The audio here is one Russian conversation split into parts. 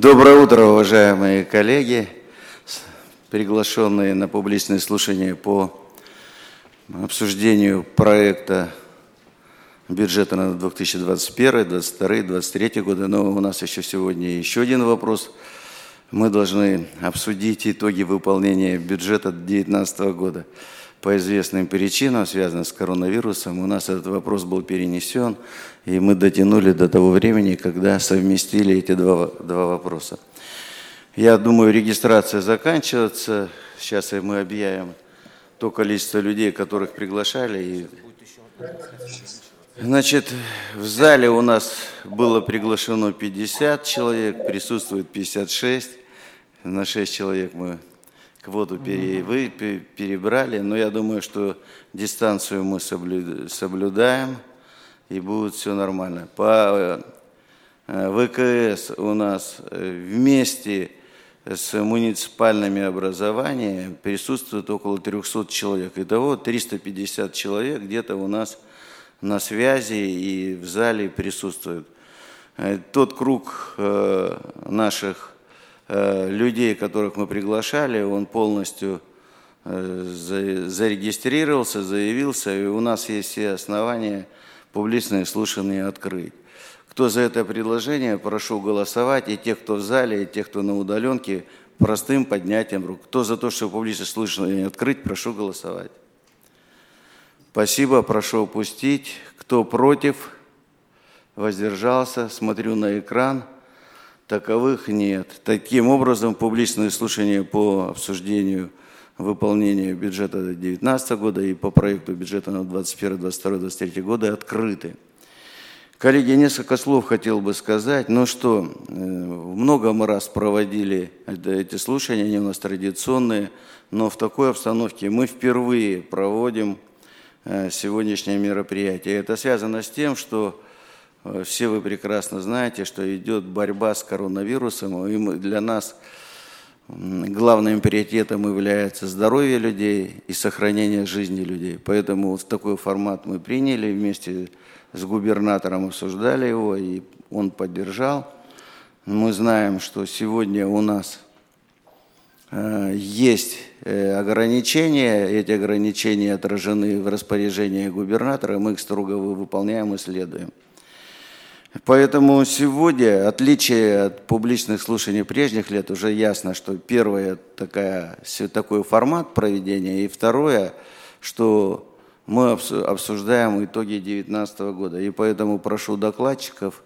Доброе утро, уважаемые коллеги, приглашенные на публичное слушание по обсуждению проекта бюджета на 2021, 2022, 2023 годы. Но у нас еще сегодня еще один вопрос. Мы должны обсудить итоги выполнения бюджета 2019 года. По известным причинам, связанным с коронавирусом, у нас этот вопрос был перенесен, и мы дотянули до того времени, когда совместили эти два вопроса. Я думаю, регистрация заканчивается. Сейчас мы объявим то количество людей, которых приглашали. Значит, в зале у нас было приглашено 50 человек, присутствует 56. На 6 человек мы квоту перебрали, но я думаю, что дистанцию мы соблюдаем, и будет все нормально. По ВКС у нас вместе с муниципальными образованиями присутствует около 300 человек. Итого 350 человек где-то у нас на связи и в зале присутствуют. Тот круг наших людей, которых мы приглашали, он полностью зарегистрировался, заявился, и у нас есть все основания публичные слушания открыть. Кто за это предложение, прошу голосовать, и тех, кто в зале, и тех, кто на удаленке, простым поднятием рук. Кто за то, чтобы публичное слушание открыть, прошу голосовать. Спасибо, прошу опустить. Кто против, воздержался, смотрю на экран. Таковых нет. Таким образом, публичные слушания по обсуждению выполнения бюджета 2019 года и по проекту бюджета на 2021, 2022, 2023 годы открыты. Коллеги, несколько слов хотел бы сказать. Ну что, много мы раз проводили эти слушания, они у нас традиционные, но в такой обстановке мы впервые проводим сегодняшнее мероприятие. Это связано с тем, что все вы прекрасно знаете, что идет борьба с коронавирусом, и для нас главным приоритетом является здоровье людей и сохранение жизни людей. Поэтому вот такой формат мы приняли, вместе с губернатором обсуждали его, и он поддержал. Мы знаем, что сегодня у нас есть ограничения, эти ограничения отражены в распоряжении губернатора, мы их строго выполняем и следуем. Поэтому сегодня, отличие от публичных слушаний прежних лет, уже ясно, что первое такой формат проведения, и второе, что мы обсуждаем итоги 2019 года. И поэтому прошу докладчиков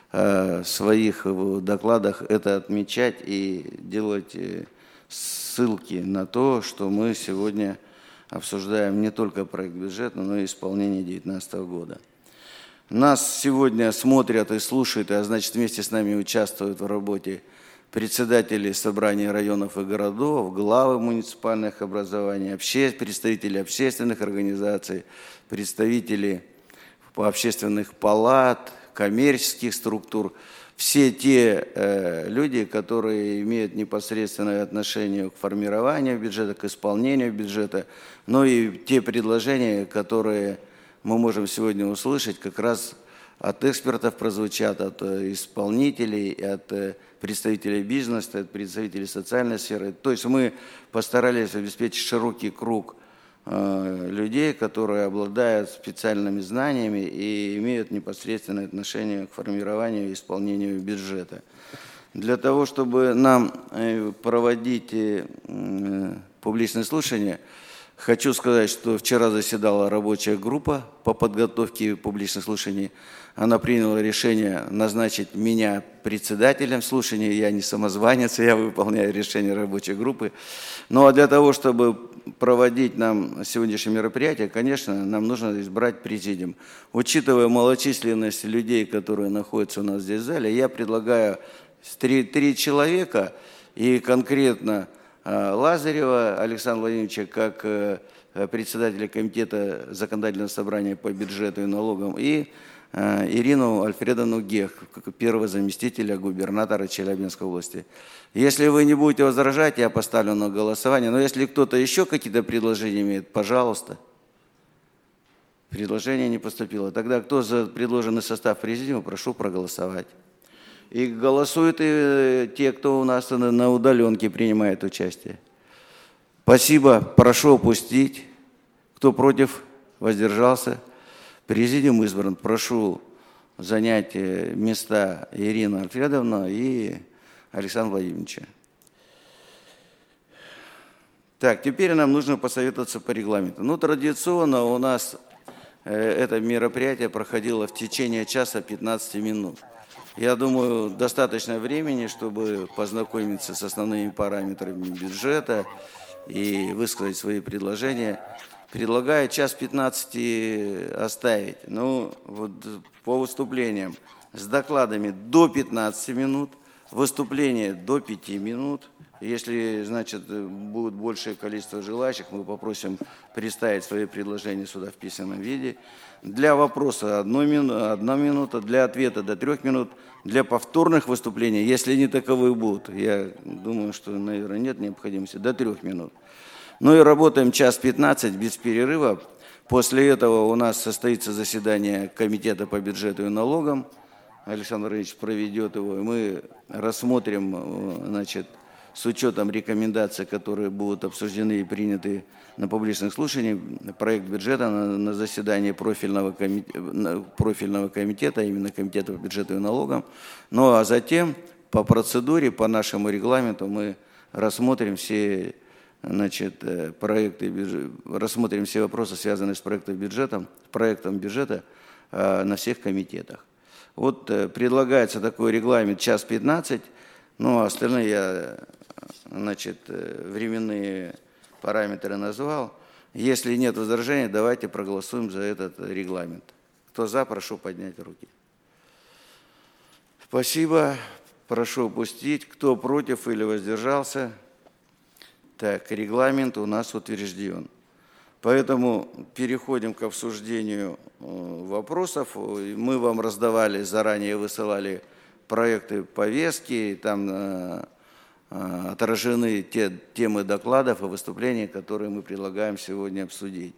в своих докладах это отмечать и делать ссылки на то, что мы сегодня обсуждаем не только проект бюджета, но и исполнение 2019 года. Нас сегодня смотрят и слушают, а значит вместе с нами участвуют в работе председатели собраний районов и городов, главы муниципальных образований, представители общественных организаций, представители общественных палат, коммерческих структур. Все те люди, которые имеют непосредственное отношение к формированию бюджета, к исполнению бюджета, но и те предложения, которые мы можем сегодня услышать, как раз от экспертов прозвучат, от исполнителей, от представителей бизнеса, от представителей социальной сферы. То есть мы постарались обеспечить широкий круг людей, которые обладают специальными знаниями и имеют непосредственное отношение к формированию и исполнению бюджета. Для того, чтобы нам проводить публичное слушание, хочу сказать, что вчера заседала рабочая группа по подготовке публичных слушаний. Она приняла решение назначить меня председателем слушания. Я не самозванец, я выполняю решение рабочей группы. Ну а для того, чтобы проводить нам сегодняшнее мероприятие, конечно, нам нужно избрать президиум. Учитывая малочисленность людей, которые находятся у нас здесь в зале, я предлагаю три человека, и конкретно Лазарева Александра Владимировича как председателя комитета законодательного собрания по бюджету и налогам, и Ирину Альфредовну Гех, как первого заместителя губернатора Челябинской области. Если вы не будете возражать, я поставлю на голосование. Но если кто-то еще какие-то предложения имеет, пожалуйста. Предложение не поступило. Тогда кто за предложенный состав президиума, прошу проголосовать. И голосуют и те, кто у нас на удаленке принимает участие. Спасибо. Прошу опустить. Кто против, воздержался. Президиум избран. Прошу занять места Ирина Альфредовна и Александра Владимировича. Так, теперь нам нужно посоветоваться по регламенту. Ну, традиционно у нас это мероприятие проходило в течение часа 15 минут. Я думаю, достаточно времени, чтобы познакомиться с основными параметрами бюджета и высказать свои предложения. Предлагаю час 15 оставить. Ну, вот по выступлениям с докладами до 15 минут, выступление до 5 минут. Если, значит, будет большее количество желающих, мы попросим представить свои предложения сюда в письменном виде. Для вопроса 1 минута, для ответа до 3 минут, для повторных выступлений, если они таковые будут, я думаю, что, наверное, нет необходимости, до 3 минут. Ну и работаем час 15 без перерыва. После этого у нас состоится заседание Комитета по бюджету и налогам. Александр Ильич проведет его, и мы рассмотрим, значит, с учетом рекомендаций, которые будут обсуждены и приняты на публичных слушаниях, проект бюджета на заседании профильного комитета, именно Комитета по бюджету и налогам. Ну а затем по процедуре, по нашему регламенту мы рассмотрим все, значит, рассмотрим все вопросы, связанные с проектом бюджета на всех комитетах. Вот предлагается такой регламент час 15, ну а остальные я, значит, временные параметры назвал. Если нет возражений, давайте проголосуем за этот регламент. Кто за, прошу поднять руки. Спасибо. Прошу опустить. Кто против или воздержался? Так, регламент у нас утвержден. Поэтому переходим к обсуждению вопросов. Мы вам раздавали, заранее высылали проекты повестки, там отражены те темы докладов и выступлений, которые мы предлагаем сегодня обсудить.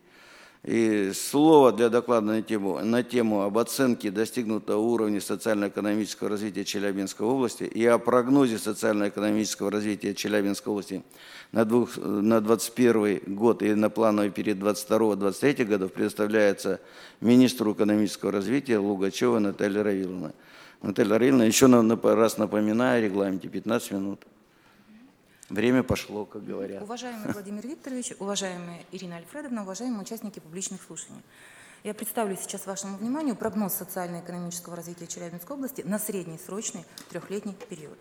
И слово для доклада на тему об оценке достигнутого уровня социально-экономического развития Челябинской области и о прогнозе социально-экономического развития Челябинской области на 2021 год и на плановый период 2022-2023 годов предоставляется министру экономического развития Лугачевой Наталье Равиловне. Наталья Равиловна, еще раз напоминаю о регламенте, 15 минут. Время пошло, как говорят. Уважаемый Владимир Викторович, уважаемая Ирина Альфредовна, уважаемые участники публичных слушаний. Я представлю сейчас вашему вниманию прогноз социально-экономического развития Челябинской области на среднесрочный трехлетний период.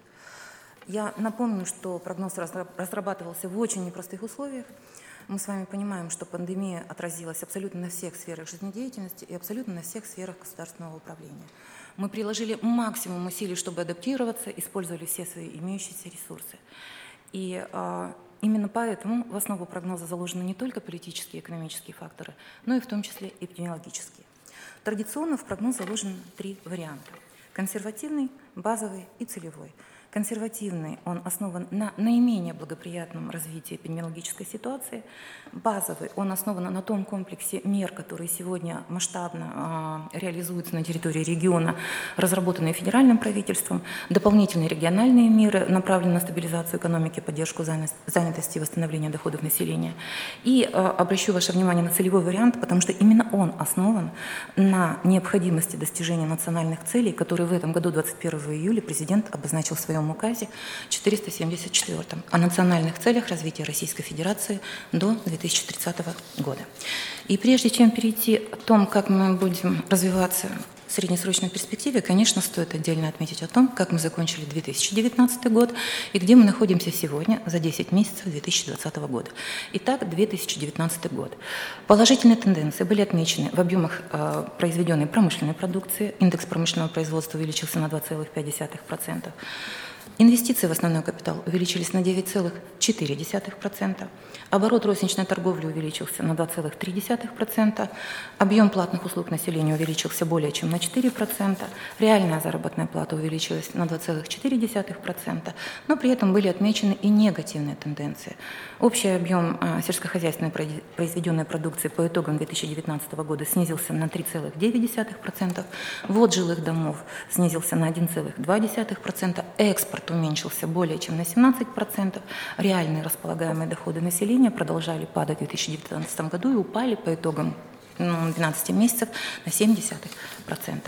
Я напомню, что прогноз разрабатывался в очень непростых условиях. Мы с вами понимаем, что пандемия отразилась абсолютно на всех сферах жизнедеятельности и абсолютно на всех сферах государственного управления. Мы приложили максимум усилий, чтобы адаптироваться, использовали все свои имеющиеся ресурсы. И именно поэтому в основу прогноза заложены не только политические и экономические факторы, но и в том числе эпидемиологические. Традиционно в прогноз заложены 3 варианта – консервативный, базовый и целевой. Консервативный, он основан на наименее благоприятном развитии эпидемиологической ситуации. Базовый, он основан на том комплексе мер, которые сегодня масштабно реализуются на территории региона, разработанные федеральным правительством. Дополнительные региональные меры направлены на стабилизацию экономики, поддержку занятости и восстановление доходов населения. И обращу ваше внимание на целевой вариант, потому что именно он основан на необходимости достижения национальных целей, которые в этом году, 21 июля, президент обозначил в своем указе 474 о национальных целях развития Российской Федерации до 2030 года. И прежде чем перейти о том, как мы будем развиваться в среднесрочной перспективе, конечно, стоит отдельно отметить о том, как мы закончили 2019 год и где мы находимся сегодня за 10 месяцев 2020 года. Итак, 2019 год. Положительные тенденции были отмечены в объемах произведенной промышленной продукции. Индекс промышленного производства увеличился на 2,5%. Инвестиции в основной капитал увеличились на 9,4%, оборот розничной торговли увеличился на 2,3%, объем платных услуг населения увеличился более чем на 4%, реальная заработная плата увеличилась на 2,4%, но при этом были отмечены и негативные тенденции. Общий объем сельскохозяйственной произведенной продукции по итогам 2019 года снизился на 3,9%, ввод жилых домов снизился на 1,2%, экспорт уменьшился более чем на 17%, реальные располагаемые доходы населения продолжали падать в 2019 году и упали по итогам 12 месяцев на 0,7%.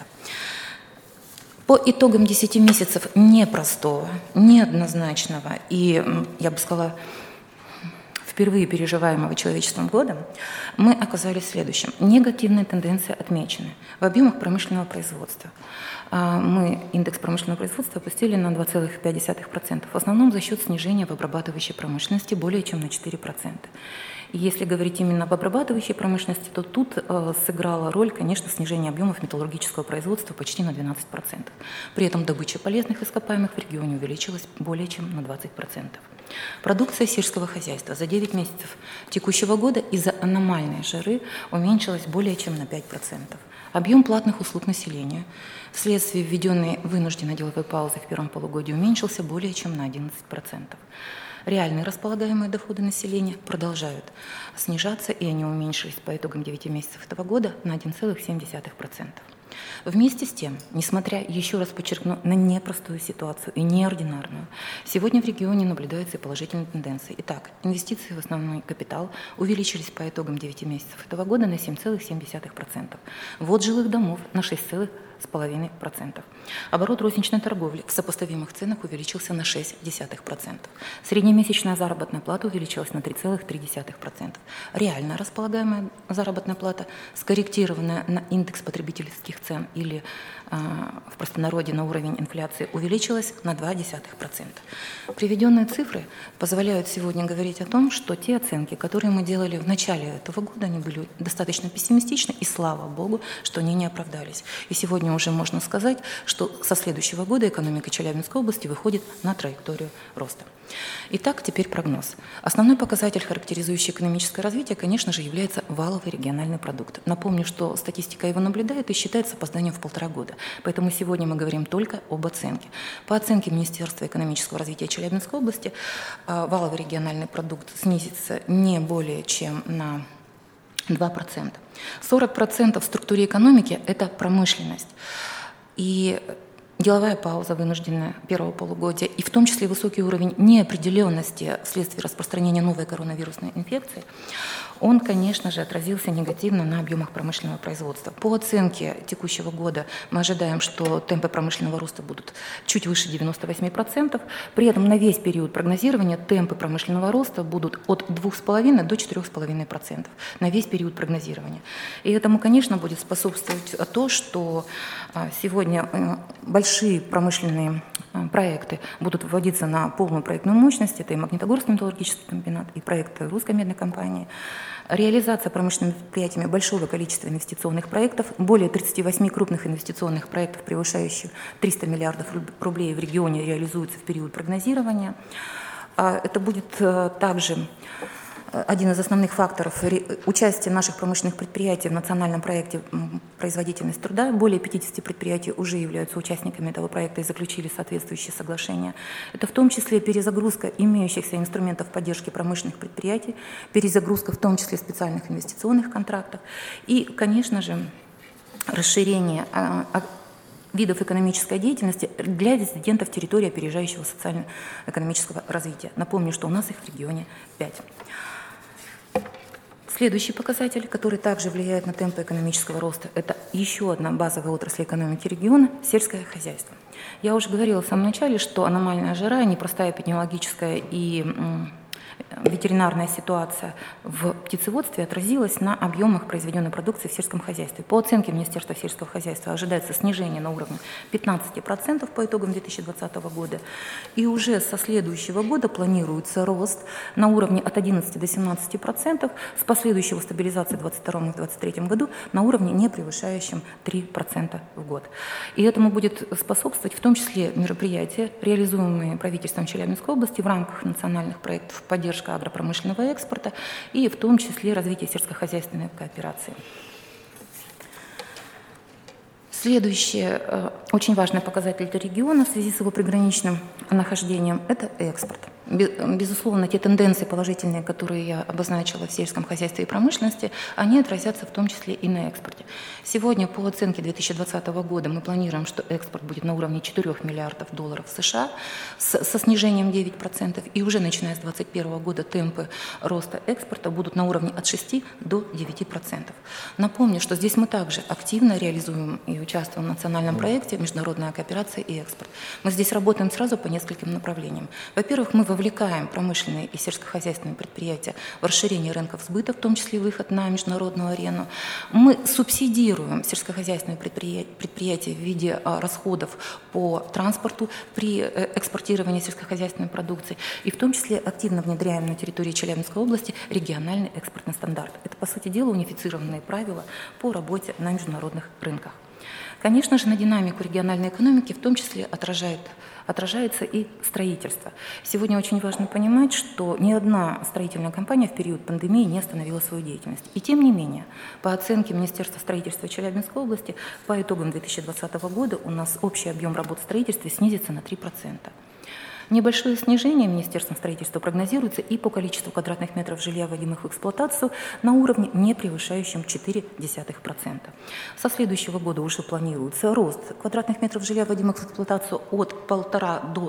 По итогам 10 месяцев непростого, неоднозначного и, я бы сказала, впервые переживаемого человечеством года, мы оказались в следующем. Негативные тенденции отмечены в объемах промышленного производства. Мы индекс промышленного производства опустили на 2,5%, в основном за счет снижения в обрабатывающей промышленности более чем на 4%. И если говорить именно об обрабатывающей промышленности, то тут сыграла роль, конечно, снижение объемов металлургического производства почти на 12%. При этом добыча полезных ископаемых в регионе увеличилась более чем на 20%. Продукция сельского хозяйства за 9 месяцев текущего года из-за аномальной жары уменьшилась более чем на 5%. Объем платных услуг населения вследствие введенной вынужденной деловой паузы в первом полугодии уменьшился более чем на 11%. Реальные располагаемые доходы населения продолжают снижаться, и они уменьшились по итогам 9 месяцев этого года на 1,7%. Вместе с тем, несмотря, еще раз подчеркну, на непростую ситуацию и неординарную, сегодня в регионе наблюдаются и положительные тенденции. Итак, инвестиции в основной капитал увеличились по итогам 9 месяцев этого года на 7,7%. Ввод жилых домов на 6,5%. Оборот розничной торговли в сопоставимых ценах увеличился на 0,6%. Среднемесячная заработная плата увеличилась на 3,3%. Реальная располагаемая заработная плата, скорректированная на индекс потребительских цен или в простонародье на уровень инфляции, увеличилась на 0,2%. Приведенные цифры позволяют сегодня говорить о том, что те оценки, которые мы делали в начале этого года, они были достаточно пессимистичны, и слава богу, что они не оправдались. И сегодня уже можно сказать, что со следующего года экономика Челябинской области выходит на траекторию роста. Итак, теперь прогноз. Основной показатель, характеризующий экономическое развитие, конечно же, является валовый региональный продукт. Напомню, что статистика его наблюдает и считает с опозданием в 1,5 года. Поэтому сегодня мы говорим только об оценке. По оценке Министерства экономического развития Челябинской области, валовый региональный продукт снизится не более чем на 2%. 40% в структуре экономики – это промышленность. И деловая пауза вынужденная первого полугодия, и в том числе высокий уровень неопределенности вследствие распространения новой коронавирусной инфекции, он, конечно же, отразился негативно на объемах промышленного производства. По оценке текущего года мы ожидаем, что темпы промышленного роста будут чуть выше 98%. При этом на весь период прогнозирования темпы промышленного роста будут от 2,5 до 4,5%. На весь период прогнозирования. И этому, конечно, будет способствовать то, что сегодня большие промышленные проекты будут вводиться на полную проектную мощность. Это и Магнитогорский металлургический комбинат, и проекты Русской медной компании. Реализация промышленными предприятиями большого количества инвестиционных проектов, более 38 крупных инвестиционных проектов, превышающих 300 миллиардов рублей в регионе, реализуются в период прогнозирования. Это будет также один из основных факторов участия наших промышленных предприятий в национальном проекте «Производительность труда». Более 50 предприятий уже являются участниками этого проекта и заключили соответствующие соглашения. Это в том числе перезагрузка имеющихся инструментов поддержки промышленных предприятий, перезагрузка в том числе специальных инвестиционных контрактов и, конечно же, расширение видов экономической деятельности для резидентов территории опережающего социально-экономического развития. Напомню, что у нас их в регионе 5. Следующий показатель, который также влияет на темпы экономического роста, это еще одна базовая отрасль экономики региона – сельское хозяйство. Я уже говорила в самом начале, что аномальная жара, непростая эпидемиологическая и ветеринарная ситуация в птицеводстве отразилась на объемах произведенной продукции в сельском хозяйстве. По оценке Министерства сельского хозяйства ожидается снижение на уровне 15% по итогам 2020 года. И уже со следующего года планируется рост на уровне от 11 до 17%, с последующего стабилизации в 2022 и 2023 году на уровне, не превышающем 3% в год. И этому будет способствовать в том числе мероприятия, реализуемые правительством Челябинской области в рамках национальных проектов поддержка агропромышленного экспорта и в том числе развитие сельскохозяйственной кооперации. Следующий очень важный показатель для региона в связи с его приграничным нахождением – это экспорт. Безусловно, те тенденции положительные, которые я обозначила в сельском хозяйстве и промышленности, они отразятся в том числе и на экспорте. Сегодня по оценке 2020 года мы планируем, что экспорт будет на уровне 4 миллиардов долларов США со снижением 9%, и уже начиная с 2021 года темпы роста экспорта будут на уровне от 6 до 9%. Напомню, что здесь мы также активно реализуем и участвуем в национальном проекте «Международная кооперация и экспорт». Мы здесь работаем сразу по нескольким направлениям. Во-первых, мы вовлекаем промышленные и сельскохозяйственные предприятия в расширение рынков сбыта, в том числе выход на международную арену. Мы субсидируем сельскохозяйственные предприятия в виде расходов по транспорту при экспортировании сельскохозяйственной продукции. И в том числе активно внедряем на территории Челябинской области региональный экспортный стандарт. Это, по сути дела, унифицированные правила по работе на международных рынках. Конечно же, на динамику региональной экономики в том числе отражается и строительство. Сегодня очень важно понимать, что ни одна строительная компания в период пандемии не остановила свою деятельность. И тем не менее, по оценке Министерства строительства Челябинской области, по итогам 2020 года у нас общий объем работ в строительстве снизится на 3%. Небольшое снижение Министерством строительства прогнозируется и по количеству квадратных метров жилья, вводимых в эксплуатацию, на уровне, не превышающем 0,4%. Со следующего года уже планируется рост квадратных метров жилья, вводимых в эксплуатацию, от 1,5 до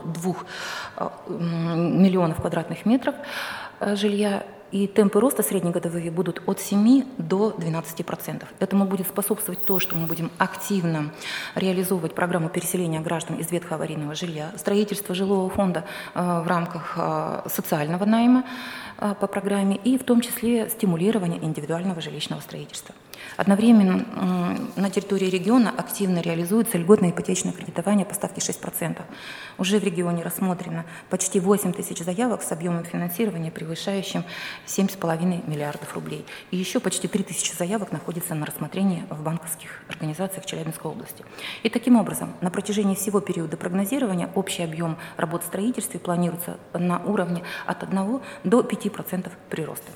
2 миллионов квадратных метров жилья. И темпы роста среднегодовые будут от 7 до 12%. Этому будет способствовать то, что мы будем активно реализовывать программу переселения граждан из ветхоаварийного жилья, строительство жилого фонда в рамках социального найма по программе и в том числе стимулирование индивидуального жилищного строительства. Одновременно на территории региона активно реализуется льготное ипотечное кредитование по ставке 6%. Уже в регионе рассмотрено почти 8 тысяч заявок с объемом финансирования, превышающим 7,5 миллиардов рублей. И еще почти 3 тысячи заявок находятся на рассмотрении в банковских организациях Челябинской области. И таким образом, на протяжении всего периода прогнозирования общий объем работ в строительстве планируется на уровне от 1 до 5% прироста.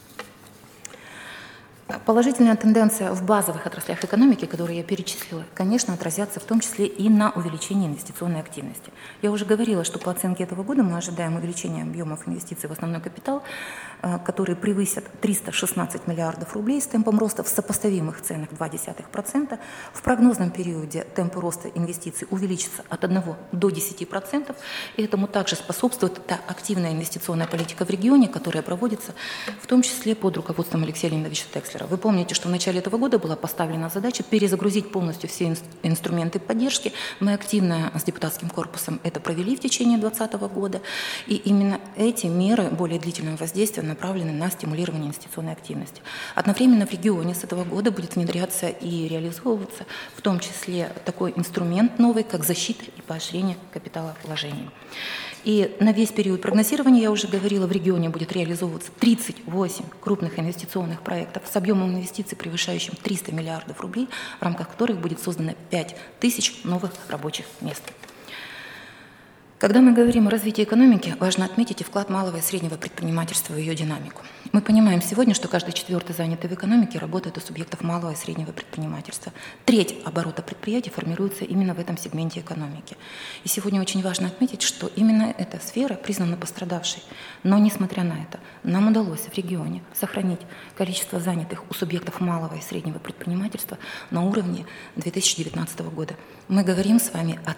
Положительная тенденция в базовых отраслях экономики, которые я перечислила, конечно, отразятся в том числе и на увеличении инвестиционной активности. Я уже говорила, что по оценке этого года мы ожидаем увеличения объемов инвестиций в основной капитал, которые превысят 316 миллиардов рублей с темпом роста в сопоставимых ценах 0,2%. В прогнозном периоде темпы роста инвестиций увеличатся от 1 до 10%. И этому также способствует та активная инвестиционная политика в регионе, которая проводится в том числе под руководством Алексея Леонидовича Текслера. Вы помните, что в начале этого года была поставлена задача перезагрузить полностью все инструменты поддержки. Мы активно с депутатским корпусом это провели в течение 2020 года. И именно эти меры более длительного воздействия направлены на стимулирование инвестиционной активности. Одновременно в регионе с этого года будет внедряться и реализовываться в том числе такой инструмент новый, как защита и поощрение капиталовложений. И на весь период прогнозирования, я уже говорила, в регионе будет реализовываться 38 крупных инвестиционных проектов с объемом инвестиций, превышающим 300 миллиардов рублей, в рамках которых будет создано 5000 новых рабочих мест. Когда мы говорим о развитии экономики, важно отметить и вклад малого и среднего предпринимательства в ее динамику. Мы понимаем сегодня, что каждый четвертый занятый в экономике работает у субъектов малого и среднего предпринимательства. Треть оборота предприятий формируется именно в этом сегменте экономики. И сегодня очень важно отметить, что именно эта сфера признана пострадавшей. Но, несмотря на это, нам удалось в регионе сохранить количество занятых у субъектов малого и среднего предпринимательства на уровне 2019 года. Мы говорим с вами о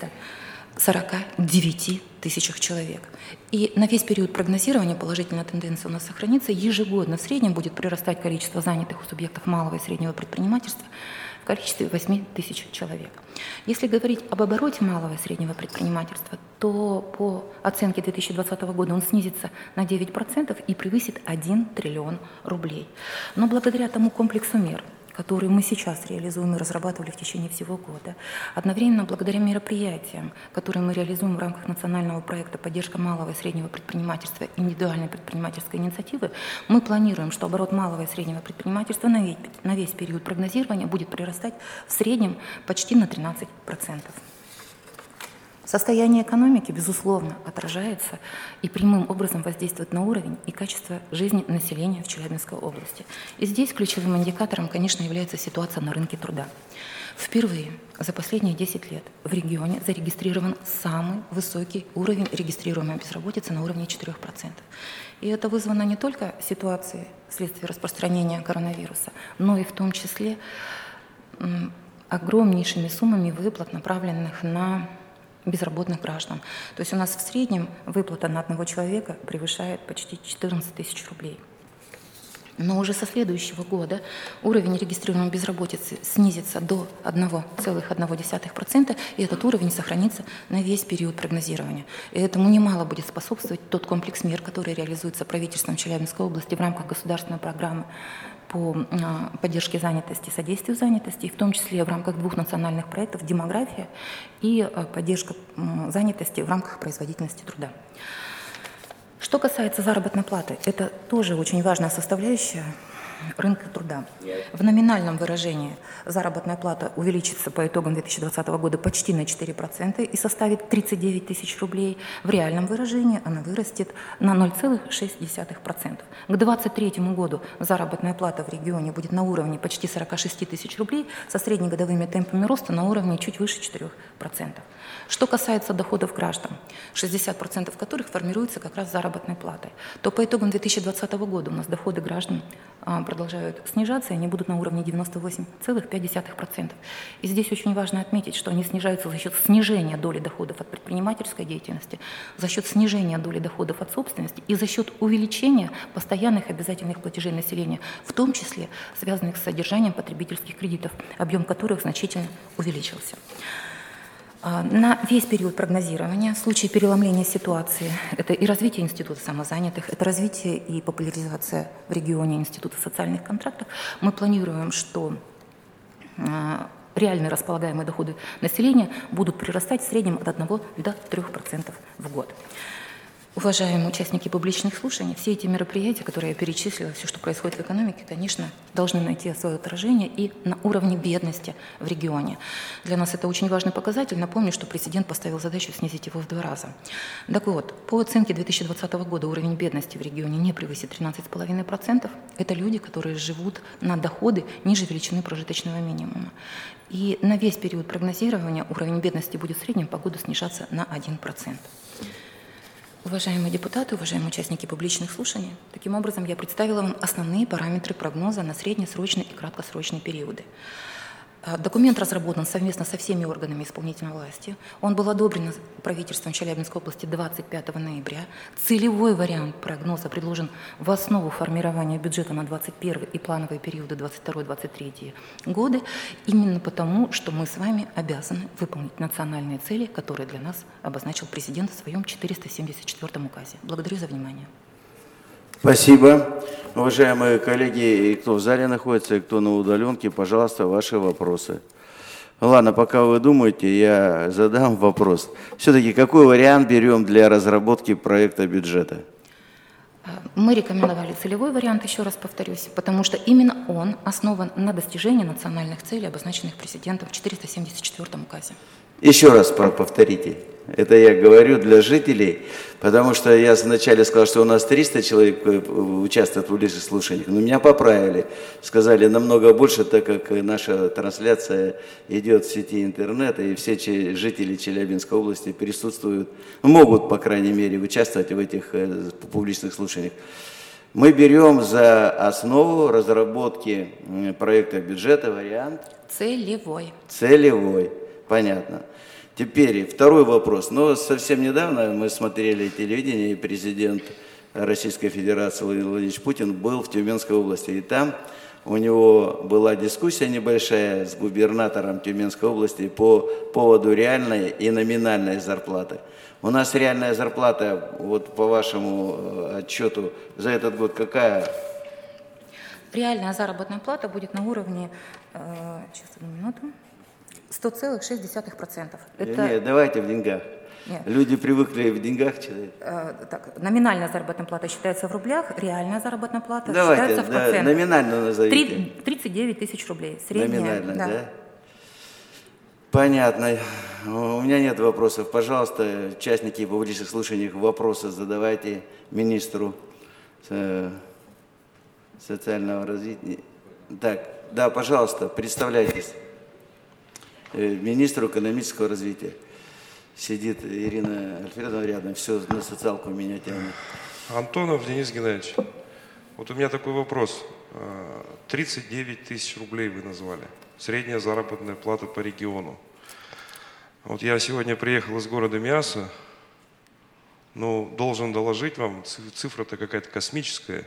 349 тысячах человек. И на весь период прогнозирования положительная тенденция у нас сохранится. Ежегодно в среднем будет прирастать количество занятых у субъектов малого и среднего предпринимательства в количестве 8 тысяч человек. Если говорить об обороте малого и среднего предпринимательства, то по оценке 2020 года он снизится на 9% и превысит 1 триллион рублей. Но благодаря тому комплексу мер, которые мы сейчас реализуем и разрабатывали в течение всего года, одновременно благодаря мероприятиям, которые мы реализуем в рамках национального проекта «Поддержка малого и среднего предпринимательства» индивидуальной предпринимательской инициативы, мы планируем, что оборот малого и среднего предпринимательства на весь период прогнозирования будет прирастать в среднем почти на 13%. Состояние экономики, безусловно, отражается и прямым образом воздействует на уровень и качество жизни населения в Челябинской области. И здесь ключевым индикатором, конечно, является ситуация на рынке труда. Впервые за последние 10 лет в регионе зарегистрирован самый высокий уровень регистрируемой безработицы на уровне 4%. И это вызвано не только ситуацией вследствие распространения коронавируса, но и в том числе огромнейшими суммами выплат, направленных на безработных граждан. То есть у нас в среднем выплата на одного человека превышает почти 14 тысяч рублей. Но уже со следующего года уровень регистрируемой безработицы снизится до 1,1%, и этот уровень сохранится на весь период прогнозирования. И этому немало будет способствовать тот комплекс мер, который реализуется правительством Челябинской области в рамках государственной программы по поддержке занятости, содействию занятости, в том числе в рамках 2 национальных проектов «Демография» и поддержка занятости в рамках производительности труда. Что касается заработной платы, это тоже очень важная составляющая рынка труда. В номинальном выражении заработная плата увеличится по итогам 2020 года почти на 4% и составит 39 тысяч рублей. В реальном выражении она вырастет на 0,6%. К 2023 году заработная плата в регионе будет на уровне почти 46 тысяч рублей со среднегодовыми темпами роста на уровне чуть выше 4%. Что касается доходов граждан, 60% которых формируются как раз заработной платой, то по итогам 2020 года у нас доходы граждан продолжают снижаться, и они будут на уровне 98,5%. И здесь очень важно отметить, что они снижаются за счет снижения доли доходов от предпринимательской деятельности, за счет снижения доли доходов от собственности и за счет увеличения постоянных обязательных платежей населения, в том числе связанных с содержанием потребительских кредитов, объем которых значительно увеличился. На весь период прогнозирования в случае переломления ситуации это и развитие института самозанятых, это развитие и популяризация в регионе института социальных контрактов, мы планируем, что реальные располагаемые доходы населения будут прирастать в среднем от 1 до 3% в год. Уважаемые участники публичных слушаний, все эти мероприятия, которые я перечислила, все, что происходит в экономике, конечно, должны найти свое отражение и на уровне бедности в регионе. Для нас это очень важный показатель. Напомню, что президент поставил задачу снизить его в 2 раза. Так вот, по оценке 2020 года уровень бедности в регионе не превысит 13,5%. Это люди, которые живут на доходы ниже величины прожиточного минимума. И на весь период прогнозирования уровень бедности будет в среднем по году снижаться на 1%. Уважаемые депутаты, уважаемые участники публичных слушаний, таким образом я представила вам основные параметры прогноза на среднесрочный и краткосрочные периоды. Документ разработан совместно со всеми органами исполнительной власти. Он был одобрен правительством Челябинской области 25 ноября. Целевой вариант прогноза предложен в основу формирования бюджета на 2021 и плановые периоды 2022-2023 годы, именно потому, что мы с вами обязаны выполнить национальные цели, которые для нас обозначил президент в своем 474 указе. Благодарю за внимание. Спасибо. Уважаемые коллеги, и кто в зале находится, и кто на удаленке, пожалуйста, ваши вопросы. Ладно, пока вы думаете, я задам вопрос. Все-таки какой вариант берем для разработки проекта бюджета? Мы рекомендовали целевой вариант, еще раз повторюсь, потому что именно он основан на достижении национальных целей, обозначенных президентом в 474 указе. Еще раз повторите. Это я говорю для жителей, потому что я вначале сказал, что у нас 300 человек участвует в публичных слушаниях, но меня поправили, сказали намного больше, так как наша трансляция идет в сети интернета, и все жители Челябинской области присутствуют, могут, по крайней мере, участвовать в этих публичных слушаниях. Мы берем за основу разработки проекта бюджета вариант Целевой. Целевой, понятно. Теперь второй вопрос. Но совсем недавно мы смотрели телевидение, и президент Российской Федерации Владимир Владимирович Путин был в Тюменской области. И там у него была дискуссия небольшая с губернатором Тюменской области по поводу реальной и номинальной зарплаты. У нас реальная зарплата, вот по вашему отчету, за этот год какая? Реальная заработная плата будет на уровне, сейчас, одну минуту, 100,6%. Нет, давайте в деньгах. Нет. Люди привыкли в деньгах читать. Так, номинальная заработная плата считается в рублях, реальная заработная плата Давайте, считается в процентах. Номинально назовите. 39 тысяч рублей. Средняя, Номинально, да? да? Понятно. У меня нет вопросов. Пожалуйста, участники публичных слушаний, вопросы задавайте министру социального развития. Так, да, пожалуйста, представляйтесь. Министру экономического развития. Сидит Ирина Альфредовна рядом, все на социалку меня тянет. Антонов Денис Геннадьевич, вот у меня такой вопрос. 39 тысяч рублей вы назвали. Средняя заработная плата по региону. Вот я сегодня приехал из города Миасса, но должен доложить вам, цифра-то какая-то космическая.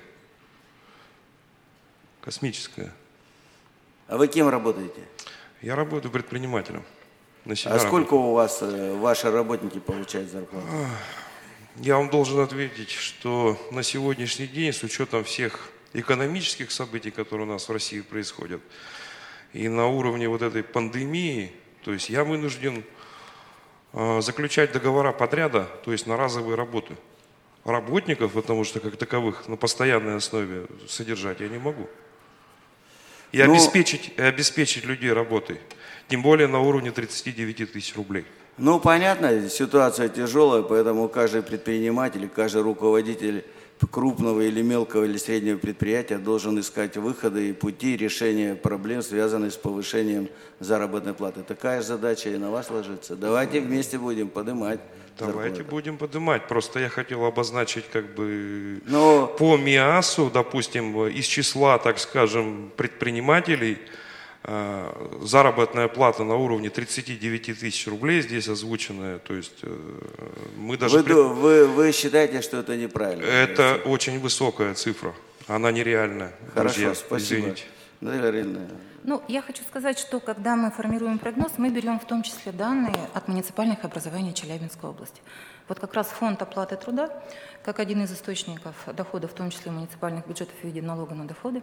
Космическая. А вы кем работаете? Я работаю предпринимателем. А сколько у вас ваши работники получают зарплату? Я вам должен ответить, что на сегодняшний день, с учетом всех экономических событий, которые у нас в России происходят, и на уровне вот этой пандемии, то есть я вынужден заключать договора подряда, то есть на разовые работы. Работников, потому что как таковых на постоянной основе содержать я не могу. И обеспечить людей работой. Тем более на уровне 39 тысяч рублей. Ну, понятно, ситуация тяжелая, поэтому каждый предприниматель, каждый руководитель крупного или мелкого или среднего предприятия должен искать выходы и пути решения проблем, связанных с повышением заработной платы. Такая задача и на вас ложится. Давайте вместе будем поднимать. Давайте будем поднимать. Просто я хотел обозначить по МИАСу, допустим, из числа, так скажем, предпринимателей, заработная плата на уровне 39 тысяч рублей здесь озвученная, то есть мы даже... Вы считаете, что это неправильно? Это очень высокая цифра, она нереальная. Хорошо, друзья, спасибо. Извините. Ну, я хочу сказать, что когда мы формируем прогноз, мы берем в том числе данные от муниципальных образований Челябинской области. Вот как раз фонд оплаты труда, как один из источников дохода, в том числе муниципальных бюджетов в виде налога на доходы,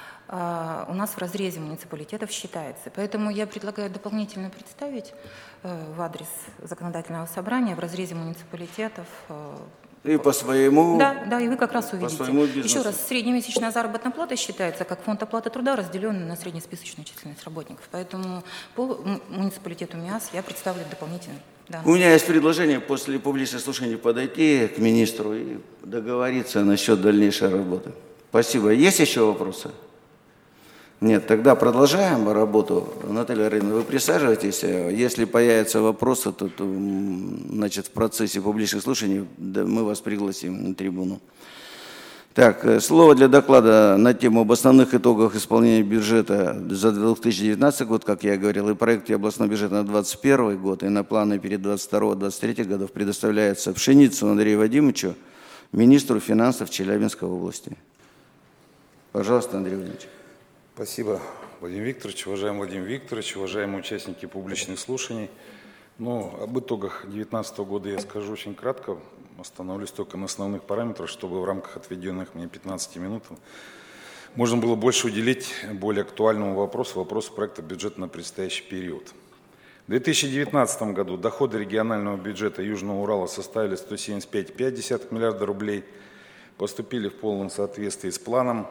у нас в разрезе муниципалитетов считается. Поэтому я предлагаю дополнительно представить в адрес законодательного собрания в разрезе муниципалитетов. И по своему... Да, и вы как раз увидите. Бизнесу. Еще раз, среднемесячная заработная плата считается как фонд оплаты труда, разделенный на среднесписочную численность работников. Поэтому по муниципалитету МИАС я представлю дополнительно. У меня есть предложение после публичного слушания подойти к министру и договориться насчет дальнейшей работы. Спасибо. Есть еще вопросы? Нет, тогда продолжаем работу. Наталья Арина, вы присаживайтесь. Если появятся вопросы, то значит, в процессе публичных слушаний мы вас пригласим на трибуну. Так, слово для доклада на тему об основных итогах исполнения бюджета за 2019 год, как я говорил, и проекте областного бюджета на 2021 год, и на планы перед 2022-2023 годов предоставляется Пшеницыну Андрею Вадимовичу, министру финансов Челябинской области. Пожалуйста, Андрей Владимирович. Спасибо, Владимир Викторович. Уважаемый Владимир Викторович, уважаемые участники публичных слушаний. Об итогах 2019 года я скажу очень кратко, остановлюсь только на основных параметрах, чтобы в рамках отведенных мне 15 минут можно было больше уделить более актуальному вопросу проекта бюджета на предстоящий период. В 2019 году доходы регионального бюджета Южного Урала составили 175,5 миллиарда рублей, поступили в полном соответствии с планом.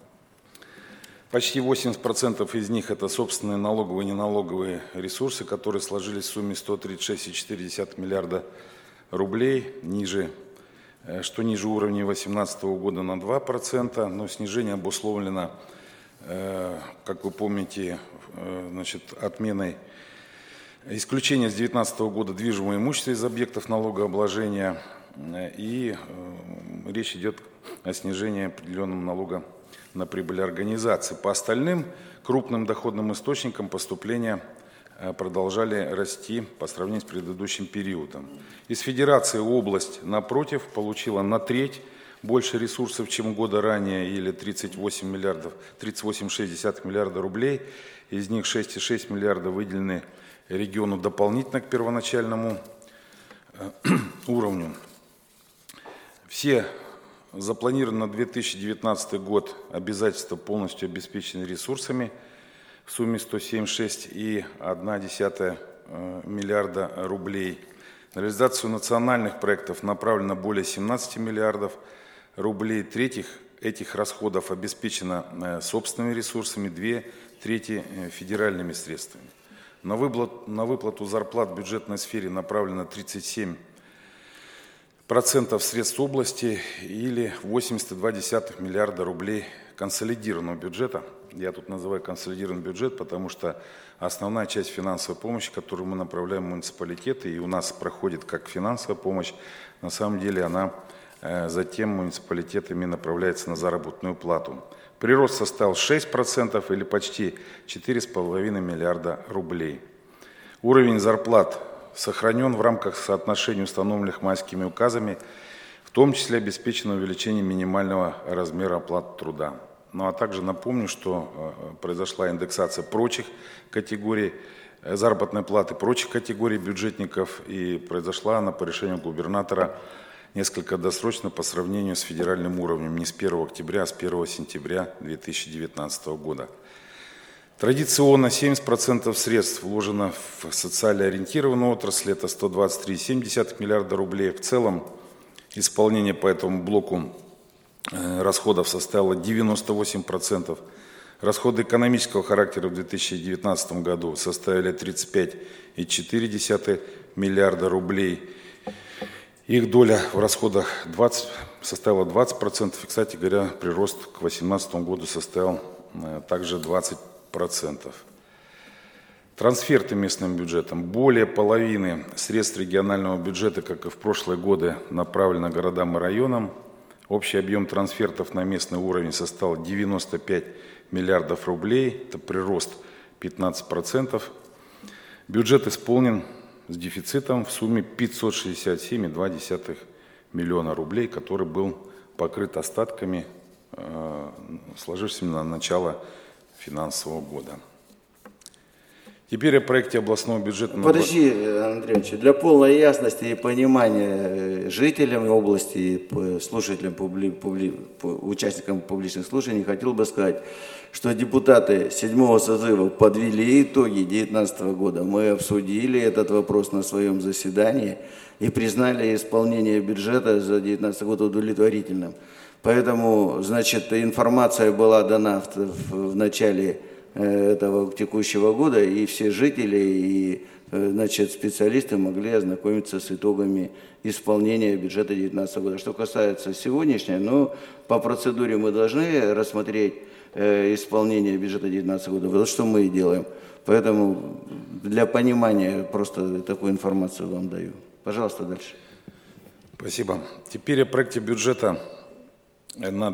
Почти 80% из них – это собственные налоговые и неналоговые ресурсы, которые сложились в сумме 136,4 миллиарда рублей, что ниже уровня 2018 года на 2%, но снижение обусловлено, как вы помните, отменой исключения с 2019 года движимого имущества из объектов налогообложения, и речь идет о снижении определенного налога на прибыль организации. По остальным крупным доходным источникам поступления продолжали расти по сравнению с предыдущим периодом. Из федерации область, напротив, получила на треть больше ресурсов, чем года ранее, или 38,6 миллиарда рублей. Из них 6,6 миллиарда выделены региону дополнительно к первоначальному уровню. Все запланированные на 2019 год обязательства полностью обеспечены ресурсами в сумме 176,1 миллиарда рублей. На реализацию национальных проектов направлено более 17 миллиардов рублей. Треть этих расходов обеспечена собственными ресурсами, 2/3 федеральными средствами. На выплату зарплат в бюджетной сфере направлено 37% средств области или 80,2 миллиарда рублей консолидированного бюджета. Я тут называю консолидированный бюджет, потому что основная часть финансовой помощи, которую мы направляем в муниципалитеты, и у нас проходит как финансовая помощь, на самом деле она затем муниципалитетами направляется на заработную плату. Прирост составил 6% или почти 4,5 миллиарда рублей. Уровень зарплат сохранен в рамках соотношений, установленных майскими указами, в том числе обеспечено увеличение минимального размера оплаты труда. Ну а также напомню, что произошла индексация прочих категорий заработной платы, прочих категорий бюджетников, и произошла она по решению губернатора несколько досрочно по сравнению с федеральным уровнем, не с 1 октября, а с 1 сентября 2019 года. Традиционно 70% средств вложено в социально ориентированную отрасль, это 123,7 миллиарда рублей. В целом исполнение по этому блоку расходов составило 98%. Расходы экономического характера в 2019 году составили 35,4 миллиарда рублей. Их доля в расходах составила 20%. И, кстати говоря, прирост к 2018 году составил также 20%. Трансферты местным бюджетам. Более половины средств регионального бюджета, как и в прошлые годы, направлено городам и районам. Общий объем трансфертов на местный уровень составил 95 миллиардов рублей. Это прирост 15%. Бюджет исполнен с дефицитом в сумме 567,2 миллиона рублей, который был покрыт остатками, сложившимися на начало финансового года. Теперь о проекте областного бюджета. Подожди, Андрей Ильич, для полной ясности и понимания жителям области и слушателям, участникам публичных слушаний хотел бы сказать, что депутаты 7-го созыва подвели итоги 2019 года. Мы обсудили этот вопрос на своем заседании и признали исполнение бюджета за 2019 год удовлетворительным. Поэтому, значит, информация была дана в начале этого текущего года, и все жители и, значит, специалисты могли ознакомиться с итогами исполнения бюджета 2019 года. Что касается сегодняшнего, ну, по процедуре мы должны рассмотреть исполнение бюджета 2019 года, вот что мы и делаем. Поэтому для понимания просто такую информацию вам даю. Пожалуйста, дальше. Спасибо. Теперь о проекте бюджета на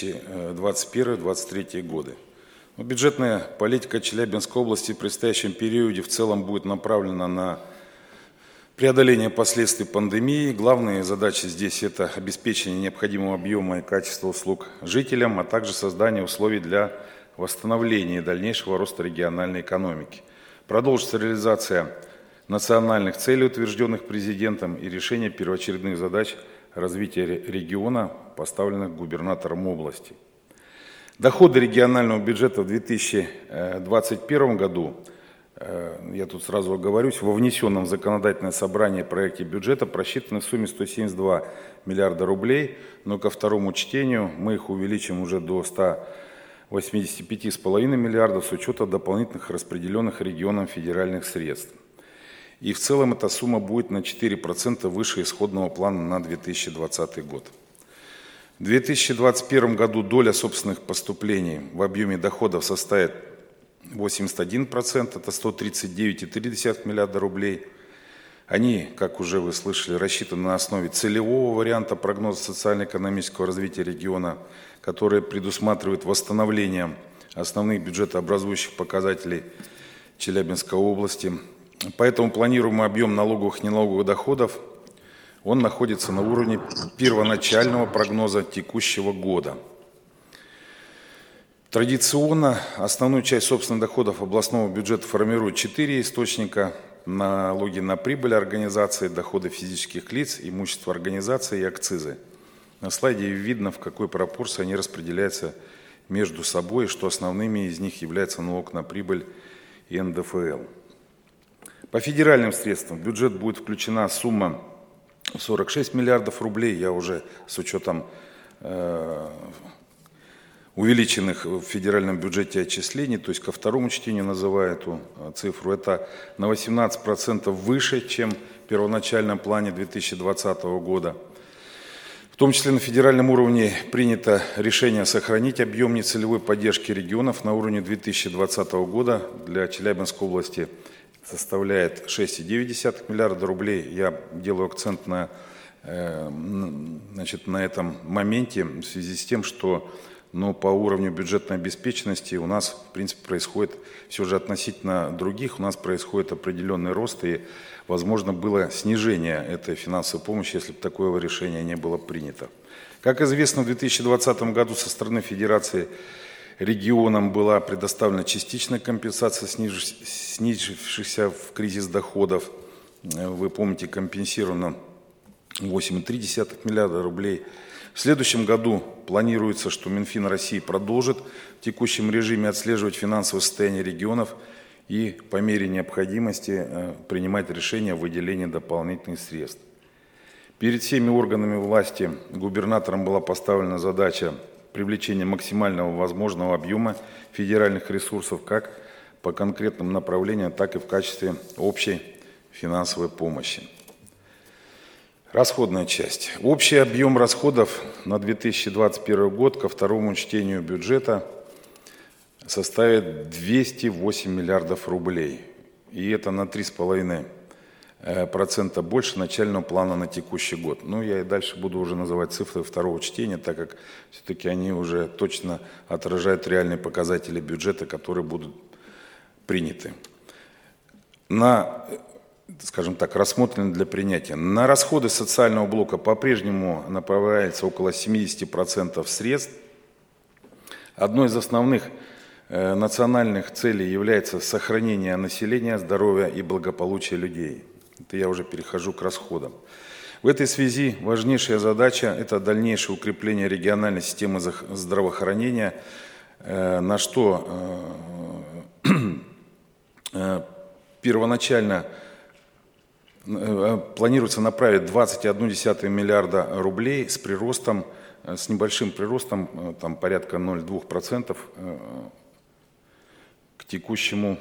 2021-2023 годы. Бюджетная политика Челябинской области в предстоящем периоде в целом будет направлена на преодоление последствий пандемии. Главные задачи здесь – это обеспечение необходимого объема и качества услуг жителям, а также создание условий для восстановления и дальнейшего роста региональной экономики. Продолжится реализация национальных целей, утвержденных президентом, и решение первоочередных задач развития региона, поставленных губернатором области. Доходы регионального бюджета в 2021 году, я тут сразу оговорюсь, во внесенном в законодательное собрание проекте бюджета просчитаны в сумме 172 миллиарда рублей, но ко второму чтению мы их увеличим уже до 185,5 миллиардов с учетом дополнительных распределенных регионам федеральных средств. И в целом эта сумма будет на 4% выше исходного плана на 2020 год. В 2021 году доля собственных поступлений в объеме доходов составит 81%, это 139,3 миллиарда рублей. Они, как уже вы слышали, рассчитаны на основе целевого варианта прогноза социально-экономического развития региона, который предусматривает восстановление основных бюджетообразующих показателей Челябинской области. Поэтому планируемый объем налоговых и неналоговых доходов он находится на уровне первоначального прогноза текущего года. Традиционно основную часть собственных доходов областного бюджета формируют 4 источника: налоги на прибыль организации, доходы физических лиц, имущество организации и акцизы. На слайде видно, в какой пропорции они распределяются между собой, и что основными из них является налог на прибыль и НДФЛ. По федеральным средствам в бюджет будет включена сумма 46 миллиардов рублей. Я уже с учетом увеличенных в федеральном бюджете отчислений, то есть ко второму чтению называю эту цифру. Это на 18% выше, чем в первоначальном плане 2020 года. В том числе на федеральном уровне принято решение сохранить объем нецелевой поддержки регионов на уровне 2020 года. Для Челябинской области составляет 6,9 миллиарда рублей. Я делаю акцент на этом моменте в связи с тем, что по уровню бюджетной обеспеченности у нас, в принципе, происходит все же относительно других, у нас происходит определенный рост, и, возможно, было снижение этой финансовой помощи, если бы такое решение не было принято. Как известно, в 2020 году со стороны Федерации регионам была предоставлена частичная компенсация снизившихся в кризис доходов. Вы помните, компенсировано 8,3 миллиарда рублей. В следующем году планируется, что Минфин России продолжит в текущем режиме отслеживать финансовое состояние регионов и по мере необходимости принимать решения о выделении дополнительных средств. Перед всеми органами власти губернаторам была поставлена задача привлечения максимального возможного объема федеральных ресурсов как по конкретным направлениям, так и в качестве общей финансовой помощи. Расходная часть. Общий объем расходов на 2021 год ко второму чтению бюджета составит 208 миллиардов рублей. И это на 3,5% больше начального плана на текущий год. Я и дальше буду уже называть цифры второго чтения, так как все-таки они уже точно отражают реальные показатели бюджета, которые будут приняты. Рассмотрены для принятия. На расходы социального блока по-прежнему направляется около 70% средств. Одной из основных национальных целей является сохранение населения, здоровья и благополучия людей. Это я уже перехожу к расходам. В этой связи важнейшая задача – это дальнейшее укрепление региональной системы здравоохранения, на что первоначально планируется направить 21,1 миллиарда рублей с небольшим приростом, порядка 0,2% к текущему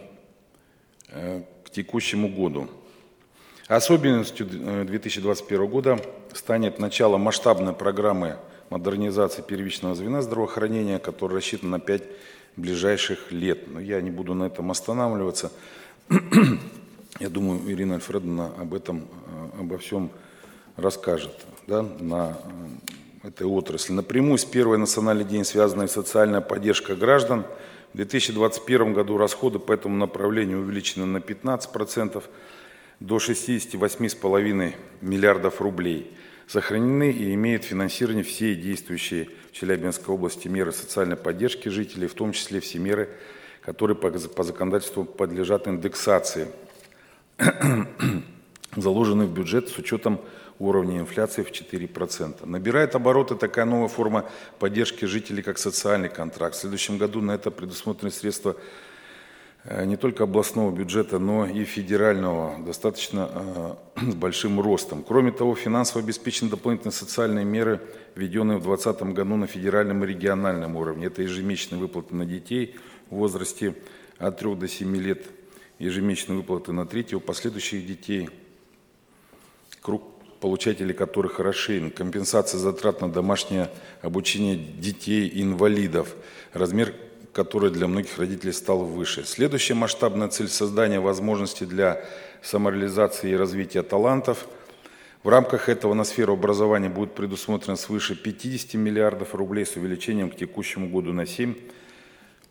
году. Особенностью 2021 года станет начало масштабной программы модернизации первичного звена здравоохранения, которая рассчитана на 5 ближайших лет. Но я не буду на этом останавливаться. Я думаю, Ирина Альфредовна обо всем расскажет на этой отрасли. Напрямую с первой национальный день связана и социальная поддержка граждан. В 2021 году расходы по этому направлению увеличены на 15%, до 68,5 миллиардов рублей. Сохранены и имеют финансирование все действующие в Челябинской области меры социальной поддержки жителей, в том числе все меры, которые по законодательству подлежат индексации, заложены в бюджет с учетом уровня инфляции в 4%. Набирает обороты такая новая форма поддержки жителей, как социальный контракт. В следующем году на это предусмотрены средства не только областного бюджета, но и федерального, достаточно с большим ростом. Кроме того, финансово обеспечены дополнительные социальные меры, введенные в 2020 году на федеральном и региональном уровне. Это ежемесячные выплаты на детей в возрасте от 3 до 7 лет, ежемесячные выплаты на третьего последующих детей, круг получателей которых расширен, компенсация затрат на домашнее обучение детей-инвалидов, размер которой для многих родителей стал выше. Следующая масштабная цель – создания возможностей для самореализации и развития талантов. В рамках этого на сферу образования будет предусмотрено свыше 50 миллиардов рублей с увеличением к текущему году на 7%.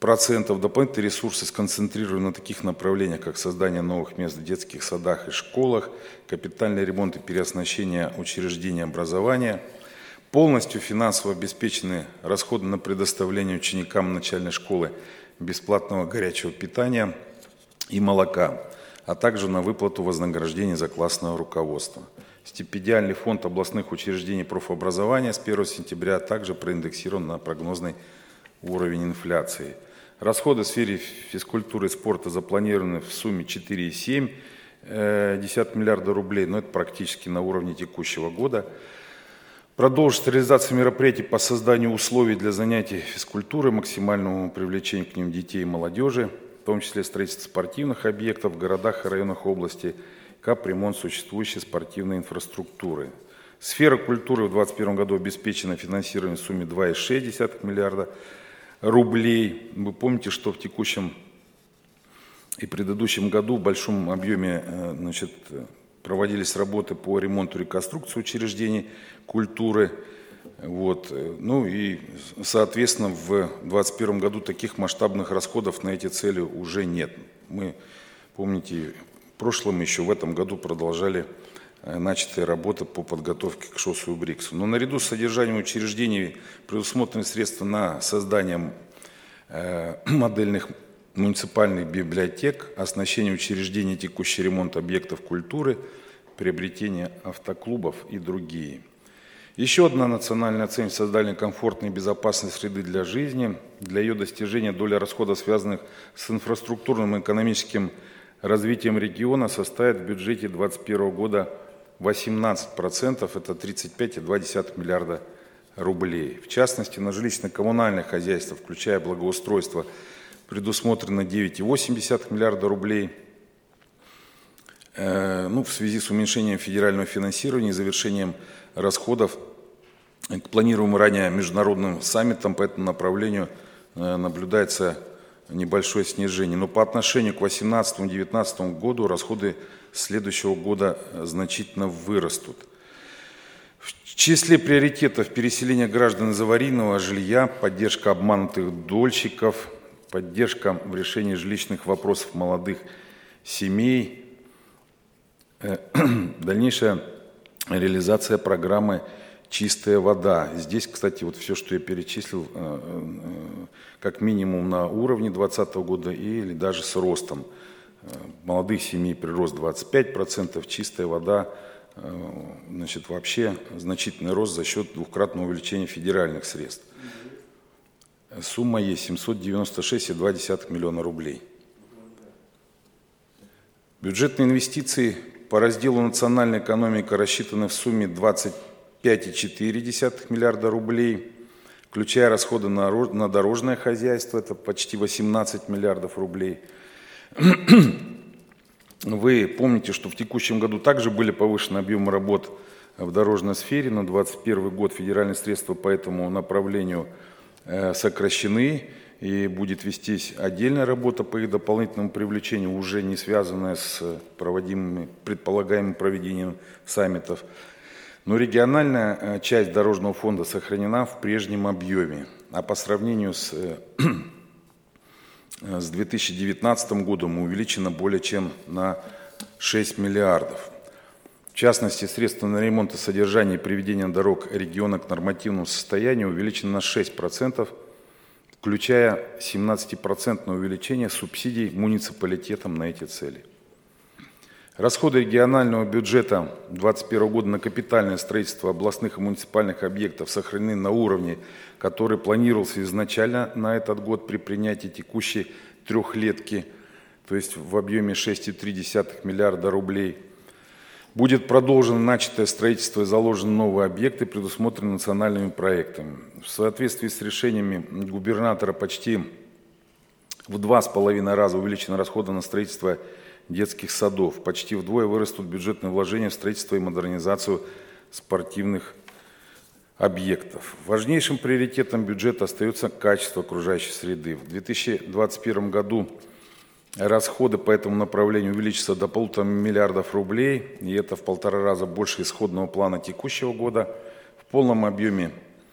Дополнительные ресурсы сконцентрированы на таких направлениях, как создание новых мест в детских садах и школах, капитальный ремонт и переоснащение учреждений образования. Полностью финансово обеспечены расходы на предоставление ученикам начальной школы бесплатного горячего питания и молока, а также на выплату вознаграждений за классное руководство. Стипендиальный фонд областных учреждений профобразования с 1 сентября также проиндексирован на прогнозный уровень инфляции. Расходы в сфере физкультуры и спорта запланированы в сумме 4,7 миллиарда рублей, но это практически на уровне текущего года. Продолжится реализация мероприятий по созданию условий для занятий физкультурой, максимальному привлечению к ним детей и молодежи, в том числе строительство спортивных объектов в городах и районах области, капремонт существующей спортивной инфраструктуры. Сфера культуры в 2021 году обеспечена финансированием в сумме 2,6 миллиарда рублей. Вы помните, что в текущем и предыдущем году в большом объеме проводились работы по ремонту и реконструкции учреждений культуры. Ну и, соответственно, в 2021 году таких масштабных расходов на эти цели уже нет. Мы, помните, в прошлом еще в этом году продолжали начатые работы по подготовке к ШОСу и БРИКСу. Но наряду с содержанием учреждений предусмотрены средства на создание модельных муниципальных библиотек, оснащение учреждений, текущий ремонт объектов культуры, приобретение автоклубов и другие. Еще одна национальная цель – создание комфортной и безопасной среды для жизни. Для ее достижения доля расходов, связанных с инфраструктурным и экономическим развитием региона, составит в бюджете 2021 года 18%, это 35,2 миллиарда рублей. В частности, на жилищно-коммунальное хозяйство, включая благоустройство, предусмотрено 9,8 миллиарда рублей. В связи с уменьшением федерального финансирования и завершением расходов к планируемым ранее международным саммитам по этому направлению наблюдается небольшое снижение. Но по отношению к 2018-2019 году расходы следующего года значительно вырастут. В числе приоритетов переселение граждан из аварийного жилья, поддержка обманутых дольщиков, поддержка в решении жилищных вопросов молодых семей, дальнейшая реализация программы «Чистая вода». Здесь, кстати, вот все, что я перечислил, как минимум на уровне 2020 года или даже с ростом. Молодых семей прирост 25%, чистая вода, вообще значительный рост за счет двукратного увеличения федеральных средств. Сумма есть 796,2 миллиона рублей. Бюджетные инвестиции по разделу «Национальная экономика» рассчитаны в сумме 25,4 миллиарда рублей, включая расходы на дорожное хозяйство, это почти 18 миллиардов рублей. Вы помните, что в текущем году также были повышены объемы работ в дорожной сфере. На 2021 год федеральные средства по этому направлению сокращены, и будет вестись отдельная работа по их дополнительному привлечению, уже не связанная с предполагаемым проведением саммитов. Но региональная часть дорожного фонда сохранена в прежнем объеме, а по сравнению с 2019 годом увеличена более чем на 6 миллиардов. В частности, средства на ремонт и содержание и приведение дорог региона к нормативному состоянию увеличены на 6%, включая 17% увеличение субсидий муниципалитетам на эти цели. Расходы регионального бюджета 2021 года на капитальное строительство областных и муниципальных объектов сохранены на уровне, который планировался изначально на этот год при принятии текущей трехлетки, то есть в объеме 6,3 миллиарда рублей. Будет продолжено начатое строительство и заложены новые объекты, предусмотренные национальными проектами. В соответствии с решениями губернатора почти в 2,5 раза увеличены расходы на строительство детских садов. Почти вдвое вырастут бюджетные вложения в строительство и модернизацию спортивных объектов. Важнейшим приоритетом бюджета остается качество окружающей среды. В 2021 году расходы по этому направлению увеличатся до 1,5 миллиарда рублей, и это в 1,5 раза больше исходного плана текущего года. В полном объеме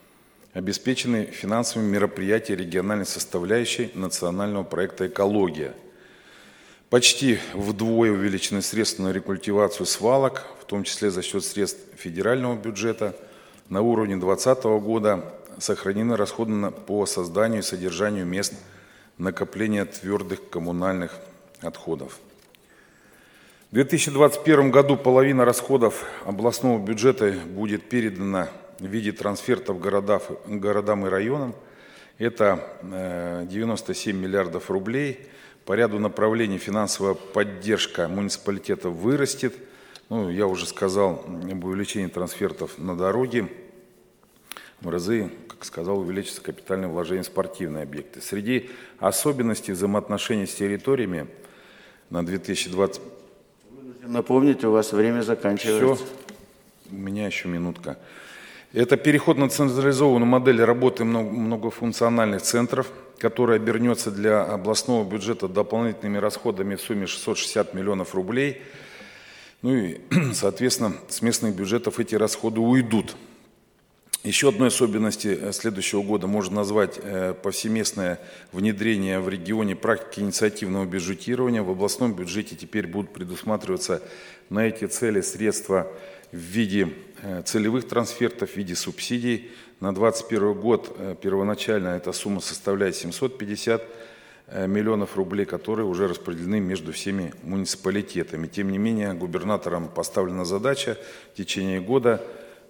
обеспечены финансовыми мероприятиями региональной составляющей национального проекта «Экология». Почти вдвое увеличены средства на рекультивацию свалок, в том числе за счет средств федерального бюджета. На уровне 2020 года сохранены расходы по созданию и содержанию мест накопления твердых коммунальных отходов. В 2021 году половина расходов областного бюджета будет передана в виде трансфертов городам и районам. Это 97 миллиардов рублей. По ряду направлений финансовая поддержка муниципалитетов вырастет. Я уже сказал об увеличении трансфертов на дороги. В разы, как сказал, увеличится капитальное вложение в спортивные объекты. Среди особенностей взаимоотношений с территориями на 2020... Напомните, у вас время заканчивается. Все, у меня еще минутка. Это переход на централизованную модель работы многофункциональных центров, которая обернется для областного бюджета дополнительными расходами в сумме 660 миллионов рублей. И, соответственно, с местных бюджетов эти расходы уйдут. Еще одной особенностью следующего года можно назвать повсеместное внедрение в регионе практики инициативного бюджетирования. В областном бюджете теперь будут предусматриваться на эти цели средства в виде целевых трансфертов, в виде субсидий. На 2021 год первоначально эта сумма составляет 750 миллионов рублей, которые уже распределены между всеми муниципалитетами. Тем не менее, губернаторам поставлена задача в течение года,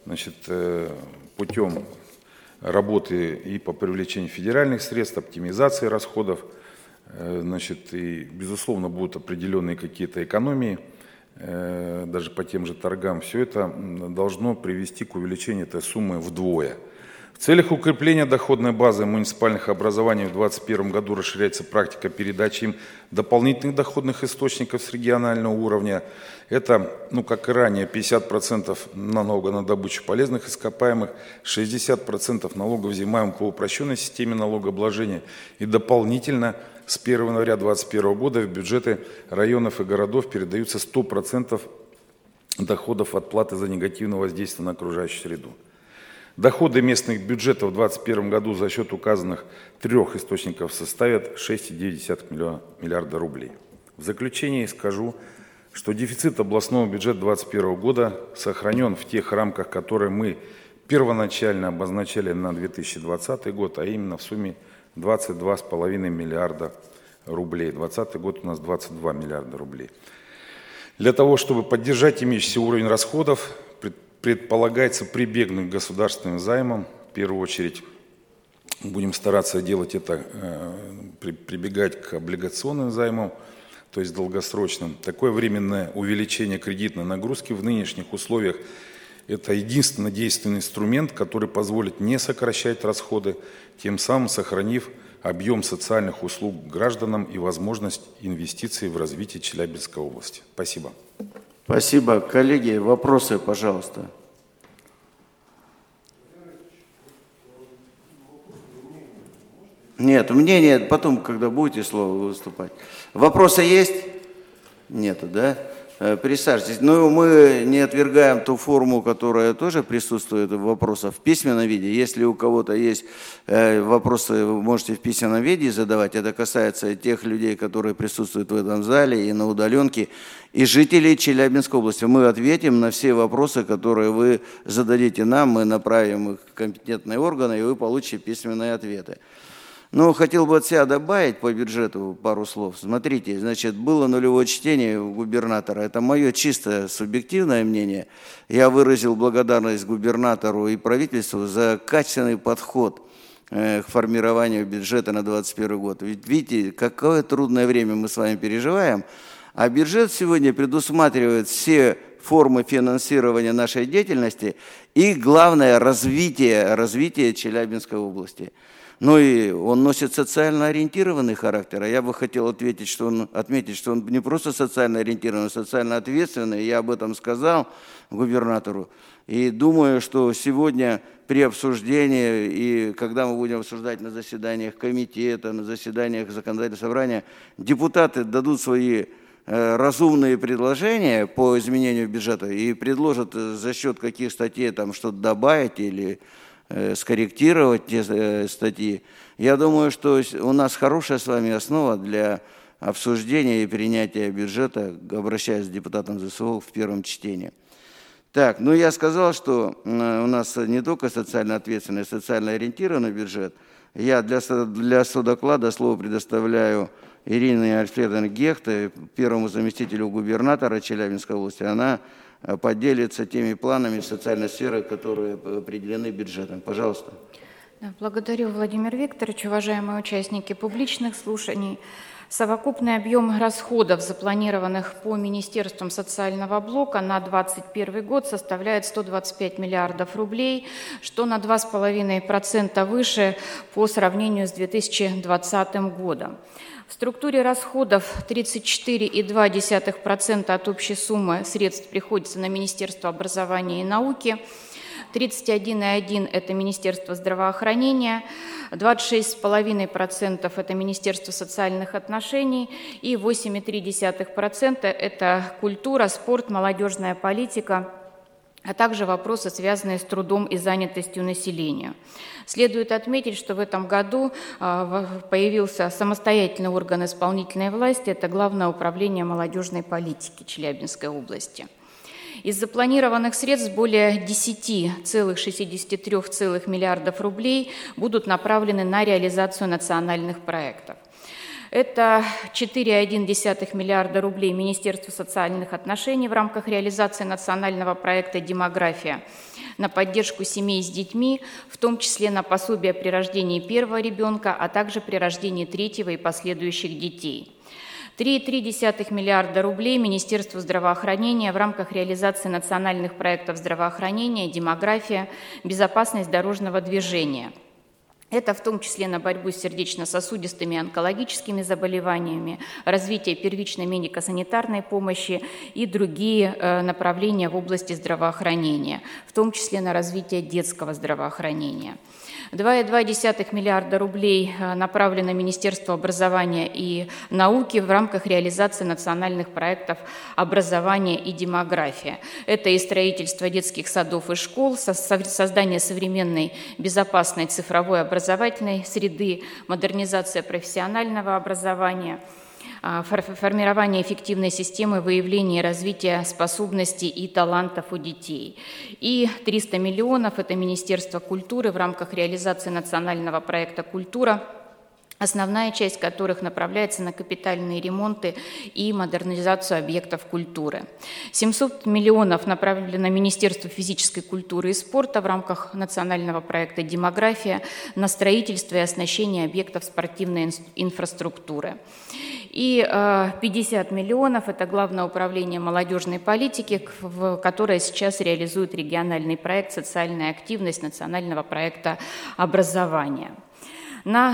путем работы и по привлечению федеральных средств, оптимизации расходов, и, безусловно, будут определенные какие-то экономии, даже по тем же торгам. Все это должно привести к увеличению этой суммы вдвое. В целях укрепления доходной базы муниципальных образований в 2021 году расширяется практика передачи им дополнительных доходных источников с регионального уровня. Это, как и ранее, 50% налога на добычу полезных ископаемых, 60% налога, взимаемых по упрощенной системе налогообложения. И дополнительно с 1 января 2021 года в бюджеты районов и городов передаются 100% доходов от платы за негативное воздействие на окружающую среду. Доходы местных бюджетов в 2021 году за счет указанных трех источников составят 6,9 миллиарда рублей. В заключение скажу, что дефицит областного бюджета 2021 года сохранен в тех рамках, которые мы первоначально обозначали на 2020 год, а именно в сумме 22,5 миллиарда рублей. 2020 год у нас 22 миллиарда рублей. Для того, чтобы поддержать имеющийся уровень расходов, предполагается прибегнуть к государственным займам. В первую очередь будем стараться делать это, прибегать к облигационным займам, то есть долгосрочным. Такое временное увеличение кредитной нагрузки в нынешних условиях – это единственный действенный инструмент, который позволит не сокращать расходы, тем самым сохранив объем социальных услуг гражданам и возможность инвестиций в развитие Челябинской области. Спасибо. Спасибо. Коллеги, вопросы, пожалуйста. Нет, мнение потом, когда будете слово выступать. Вопросы есть? Нету, да? Присаживайтесь. Мы не отвергаем ту форму, которая тоже присутствует в вопросах в письменном виде. Если у кого-то есть вопросы, вы можете в письменном виде задавать. Это касается тех людей, которые присутствуют в этом зале и на удаленке, и жителей Челябинской области. Мы ответим на все вопросы, которые вы зададите нам, мы направим их в компетентные органы, и вы получите письменные ответы. Хотел бы от себя добавить по бюджету пару слов. Смотрите, было нулевое чтение у губернатора. Это мое чисто субъективное мнение. Я выразил благодарность губернатору и правительству за качественный подход к формированию бюджета на 2021 год. Ведь видите, какое трудное время мы с вами переживаем. А бюджет сегодня предусматривает все формы финансирования нашей деятельности и, главное, развитие Челябинской области. И он носит социально ориентированный характер. А я бы хотел отметить, что он не просто социально ориентированный, а социально ответственный. Я об этом сказал губернатору. И думаю, что сегодня при обсуждении, и когда мы будем обсуждать на заседаниях комитета, на заседаниях законодательного собрания, депутаты дадут свои разумные предложения по изменению бюджета и предложат за счет каких статей там что-то добавить или скорректировать те статьи. Я думаю, что у нас хорошая с вами основа для обсуждения и принятия бюджета, обращаясь к депутатам ЗСО в первом чтении. Так, ну я сказал, что у нас не только социально ответственный, социально ориентированный бюджет. Я для судоклада слово предоставляю Ирине Альфредовне Гехте, первому заместителю губернатора Челябинской области. Она поделится теми планами социальной сферы, которые определены бюджетом. Пожалуйста. Благодарю, Владимир Викторович. Уважаемые участники публичных слушаний, совокупный объем расходов, запланированных по Министерствам социального блока на 2021 год, составляет 125 миллиардов рублей, что на 2,5% выше по сравнению с 2020 годом. В структуре расходов 34,2% от общей суммы средств приходится на Министерство образования и науки, 31,1% – это Министерство здравоохранения, 26,5% – это Министерство социальных отношений и 8,3% – это культура, спорт, молодежная политика, а также вопросы, связанные с трудом и занятостью населения. Следует отметить, что в этом году появился самостоятельный орган исполнительной власти, это Главное управление молодежной политики Челябинской области. Из запланированных средств более 10,63 миллиардов рублей будут направлены на реализацию национальных проектов. Это 4,1 миллиарда рублей Министерству социальных отношений в рамках реализации национального проекта «Демография» на поддержку семей с детьми, в том числе на пособие при рождении первого ребенка, а также при рождении третьего и последующих детей. 3,3 миллиарда рублей Министерству здравоохранения в рамках реализации национальных проектов здравоохранения, демография, безопасность дорожного движения. Это в том числе на борьбу с сердечно-сосудистыми и онкологическими заболеваниями, развитие первичной медико-санитарной помощи и другие направления в области здравоохранения, в том числе на развитие детского здравоохранения. 2,2 миллиарда рублей направлено Министерству образования и науки в рамках реализации национальных проектов образования и демография. Это и строительство детских садов и школ, создание современной безопасной цифровой образовательной среды, модернизация профессионального образования, формирование эффективной системы выявления и развития способностей и талантов у детей. И 300 миллионов – это Министерство культуры в рамках реализации национального проекта «Культура», основная часть которых направляется на капитальные ремонты и модернизацию объектов культуры. 700 миллионов направлено Министерству физической культуры и спорта в рамках национального проекта «Демография» на строительство и оснащение объектов спортивной инфраструктуры. И 50 миллионов – это Главное управление молодежной политики, которое сейчас реализует региональный проект «Социальная активность» национального проекта образования. На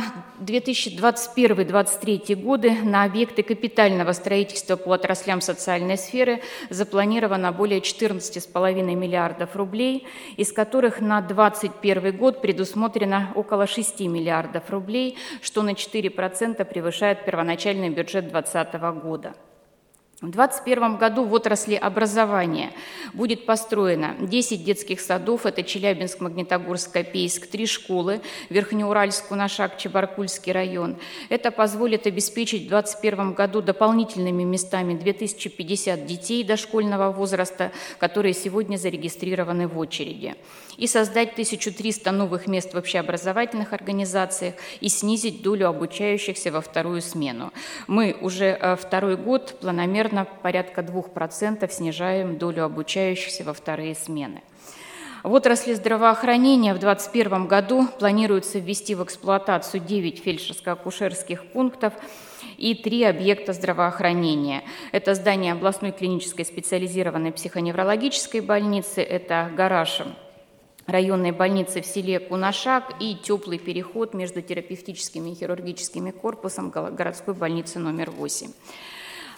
2021-2023 годы на объекты капитального строительства по отраслям социальной сферы запланировано более 14,5 миллиардов рублей, из которых на 2021 год предусмотрено около 6 миллиардов рублей, что на 4% превышает первоначальный бюджет 2020 года. В 2021 году в отрасли образования будет построено 10 детских садов, это Челябинск, Магнитогорск, Копейск, 3 школы, Верхнеуральск, Кунашак, Чебаркульский район. Это позволит обеспечить в 2021 году дополнительными местами 2050 детей дошкольного возраста, которые сегодня зарегистрированы в очереди, и создать 1300 новых мест в общеобразовательных организациях и снизить долю обучающихся во вторую смену. Мы уже второй год планомерно порядка 2% снижаем долю обучающихся во вторые смены. В отрасли здравоохранения в 2021 году планируется ввести в эксплуатацию 9 фельдшерско-акушерских пунктов и 3 объекта здравоохранения. Это здание областной клинической специализированной психоневрологической больницы, это гараж районной больницы в селе Кунашак и теплый переход между терапевтическими и хирургическими корпусом городской больницы номер 8.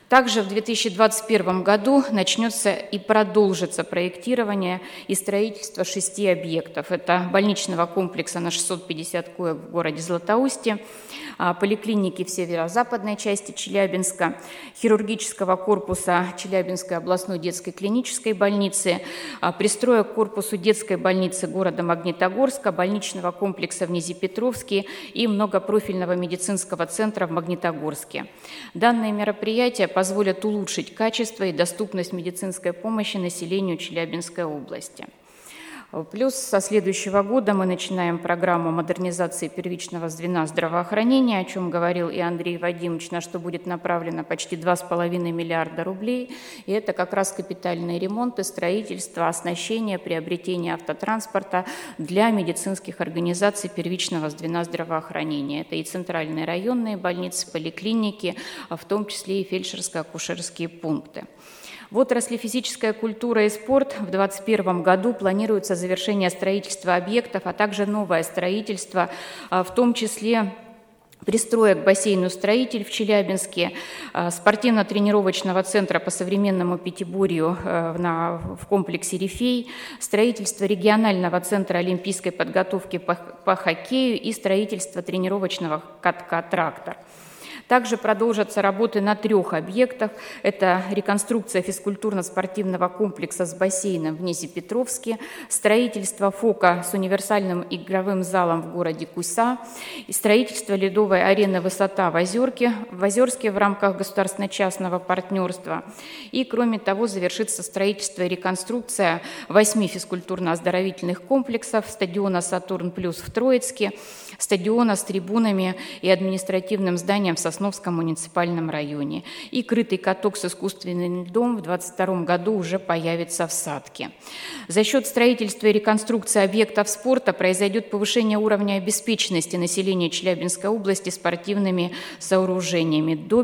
Также в 2021 году начнется и продолжится проектирование и строительство 6 объектов. Это больничного комплекса на 650 коек в городе Златоусте, поликлиники в северо-западной части Челябинска, хирургического корпуса Челябинской областной детской клинической больницы, пристроек к корпусу детской больницы города Магнитогорска, больничного комплекса в Низепетровске и многопрофильного медицинского центра в Магнитогорске. Данные мероприятия позволят улучшить качество и доступность медицинской помощи населению Челябинской области. Плюс со следующего года мы начинаем программу модернизации первичного звена здравоохранения, о чем говорил и Андрей Вадимович, на что будет направлено почти 2,5 миллиарда рублей. И это как раз капитальные ремонты, строительство, оснащение, приобретение автотранспорта для медицинских организаций первичного звена здравоохранения. Это и центральные районные больницы, поликлиники, в том числе и фельдшерско-акушерские пункты. В отрасли физическая культура и спорт в 2021 году планируется завершение строительства объектов, а также новое строительство, в том числе пристроек к бассейну «Строитель» в Челябинске, спортивно-тренировочного центра по современному пятиборью в комплексе «Рифей», строительство регионального центра олимпийской подготовки по хоккею и строительство тренировочного катка «Трактор». Также продолжатся работы на 3 объектах. Это реконструкция физкультурно-спортивного комплекса с бассейном в Низепетровске, строительство ФОКа с универсальным игровым залом в городе Куса и строительство ледовой арены «Высота» в Озерске в рамках государственно-частного партнерства. И, кроме того, завершится строительство и реконструкция 8 физкультурно-оздоровительных комплексов, стадиона «Сатурн Плюс» в Троицке, стадиона с трибунами и административным зданием в Сосновском муниципальном районе. И крытый каток с искусственным льдом в 2022 году уже появится в Садке. За счет строительства и реконструкции объектов спорта произойдет повышение уровня обеспеченности населения Челябинской области спортивными сооружениями до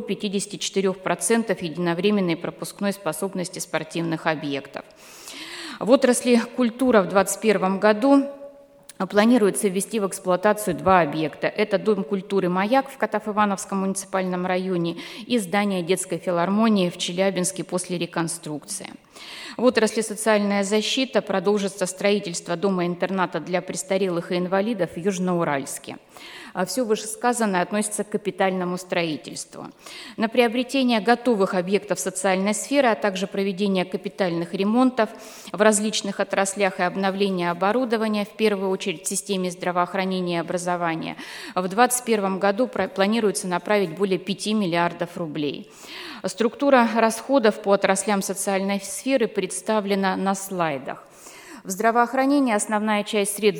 54% единовременной пропускной способности спортивных объектов. В отрасли культура в 2021 году планируется ввести в эксплуатацию 2 объекта. Это Дом культуры «Маяк» в Котов-Ивановском муниципальном районе и здание детской филармонии в Челябинске после реконструкции. В отрасли социальная защита продолжится строительство дома-интерната для престарелых и инвалидов в Южноуральске. Все вышесказанное относится к капитальному строительству. На приобретение готовых объектов социальной сферы, а также проведение капитальных ремонтов в различных отраслях и обновление оборудования, в первую очередь в системе здравоохранения и образования, в 2021 году планируется направить более 5 миллиардов рублей. Структура расходов по отраслям социальной сферы представлена на слайдах. В здравоохранении основная часть средств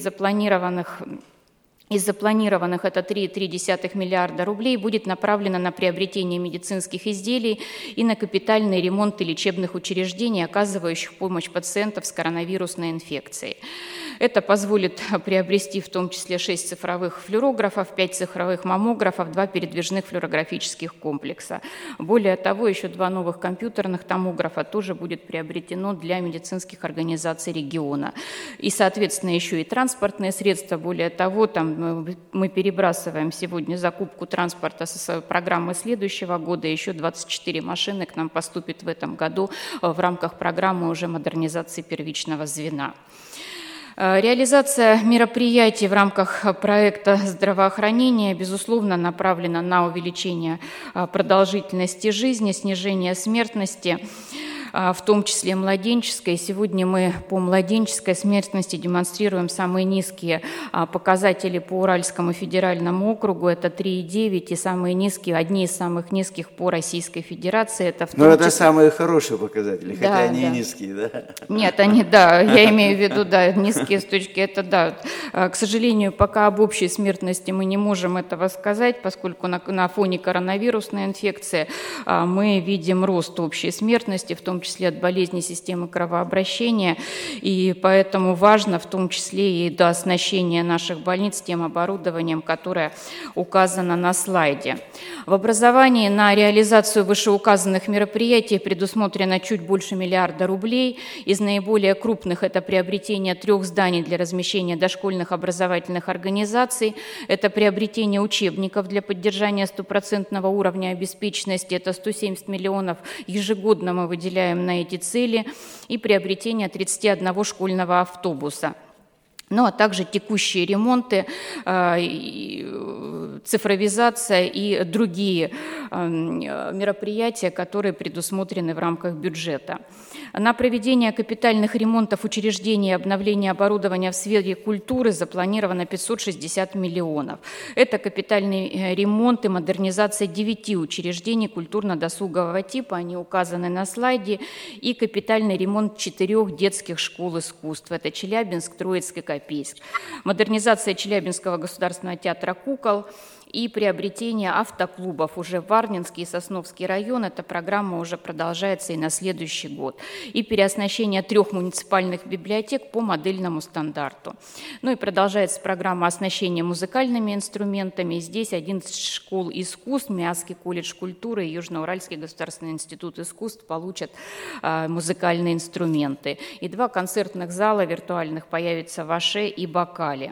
из запланированных это 3,3 миллиарда рублей будет направлена на приобретение медицинских изделий и на капитальный ремонт лечебных учреждений, оказывающих помощь пациентам с коронавирусной инфекцией. Это позволит приобрести в том числе 6 цифровых флюорографов, 5 цифровых маммографов, 2 передвижных флюорографических комплекса. Более того, еще 2 новых компьютерных томографа тоже будет приобретено для медицинских организаций региона. И, соответственно, еще и транспортные средства. Более того, там мы перебрасываем сегодня закупку транспорта со программы следующего года. Еще 24 машины к нам поступит в этом году в рамках программы уже модернизации первичного звена. Реализация мероприятий в рамках проекта здравоохранения, безусловно, направлена на увеличение продолжительности жизни, снижение смертности, в том числе младенческой. Сегодня мы по младенческой смертности демонстрируем самые низкие показатели по Уральскому федеральному округу. Это 3,9 и самые низкие, одни из самых низких по Российской Федерации. Но это самые хорошие показатели, хотя они и низкие, да? Нет, они, да, я имею в виду, да, низкие с точки, это да. К сожалению, пока об общей смертности мы не можем этого сказать, поскольку на фоне коронавирусной инфекции мы видим рост общей смертности, в том числе от болезней системы кровообращения, и поэтому важно в том числе и дооснащение наших больниц тем оборудованием, которое указано на слайде. В образовании на реализацию вышеуказанных мероприятий предусмотрено чуть больше миллиарда рублей. Из наиболее крупных это приобретение 3 зданий для размещения дошкольных образовательных организаций, это приобретение учебников для поддержания 100% уровня обеспеченности, это 170 миллионов ежегодно мы выделяем на эти цели, и приобретение 31 школьного автобуса. Ну, а также текущие ремонты, цифровизация и другие мероприятия, которые предусмотрены в рамках бюджета. На проведение капитальных ремонтов учреждений и обновление оборудования в сфере культуры запланировано 560 миллионов. Это капитальный ремонт и модернизация 9 учреждений культурно-досугового типа, они указаны на слайде, и капитальный ремонт 4 детских школ искусств. Это Челябинск, Троицк и Копейск. Модернизация Челябинского государственного театра кукол и приобретение автоклубов уже в Варнинский и Сосновский район. Эта программа уже продолжается и на следующий год. И переоснащение 3 муниципальных библиотек по модельному стандарту. Ну и продолжается программа оснащения музыкальными инструментами. Здесь 11 школ искусств, Миасский колледж культуры и Южноуральский государственный институт искусств получат музыкальные инструменты. И 2 концертных зала виртуальных появятся в Аше и Бакале.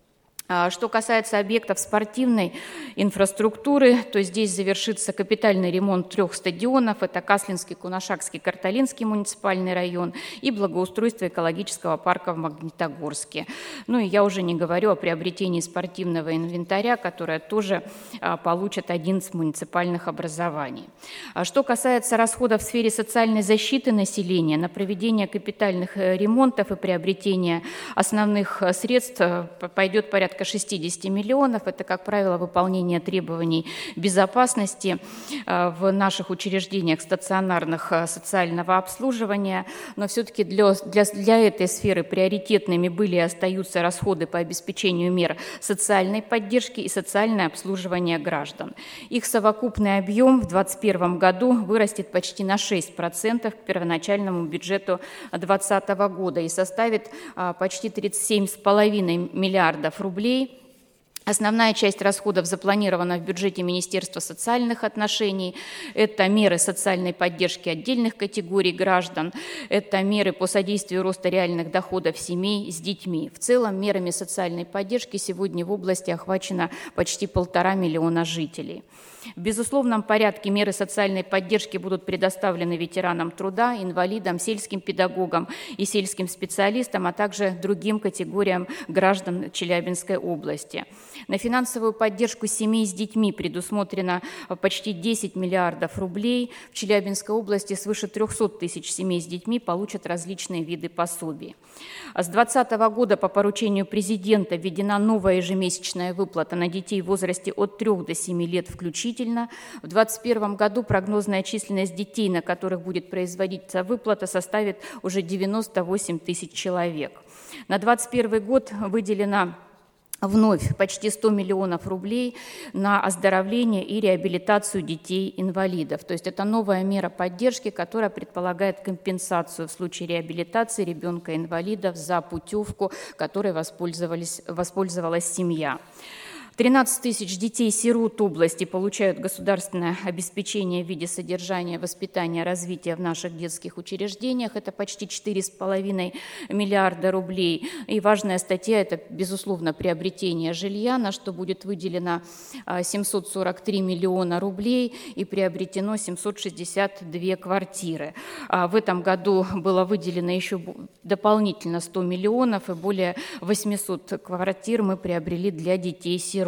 Что касается объектов спортивной инфраструктуры, то здесь завершится капитальный ремонт 3 стадионов. Это Каслинский, Кунашакский, Карталинский муниципальный район и благоустройство экологического парка в Магнитогорске. Ну и я уже не говорю о приобретении спортивного инвентаря, которое тоже получат 11 муниципальных образований. Что касается расходов в сфере социальной защиты населения, на проведение капитальных ремонтов и приобретение основных средств пойдет порядка 60 миллионов. Это, как правило, выполнение требований безопасности в наших учреждениях стационарных социального обслуживания. Но все-таки для этой сферы приоритетными были и остаются расходы по обеспечению мер социальной поддержки и социальное обслуживание граждан. Их совокупный объем в 2021 году вырастет почти на 6% к первоначальному бюджету 2020 года и составит почти 37,5 миллиардов рублей. Основная часть расходов запланирована в бюджете Министерства социальных отношений. Это меры социальной поддержки отдельных категорий граждан, это меры по содействию роста реальных доходов семей с детьми. В целом мерами социальной поддержки сегодня в области охвачено почти 1,5 миллиона жителей. В безусловном порядке меры социальной поддержки будут предоставлены ветеранам труда, инвалидам, сельским педагогам и сельским специалистам, а также другим категориям граждан Челябинской области. На финансовую поддержку семей с детьми предусмотрено почти 10 миллиардов рублей. В Челябинской области свыше 300 тысяч семей с детьми получат различные виды пособий. С 2020 года по поручению президента введена новая ежемесячная выплата на детей в возрасте от 3 до 7 лет включительно. В 2021 году прогнозная численность детей, на которых будет производиться выплата, составит уже 98 тысяч человек. На 2021 год выделено вновь почти 100 миллионов рублей на оздоровление и реабилитацию детей-инвалидов. То есть это новая мера поддержки, которая предполагает компенсацию в случае реабилитации ребенка-инвалидов за путевку, которой воспользовалась семья. 13 тысяч детей-сирот области получают государственное обеспечение в виде содержания, воспитания, развития в наших детских учреждениях. Это почти 4,5 миллиарда рублей. И важная статья – это, безусловно, приобретение жилья, на что будет выделено 743 миллиона рублей и приобретено 762 квартиры. В этом году было выделено еще дополнительно 100 миллионов, и более 800 квартир мы приобрели для детей-сирот.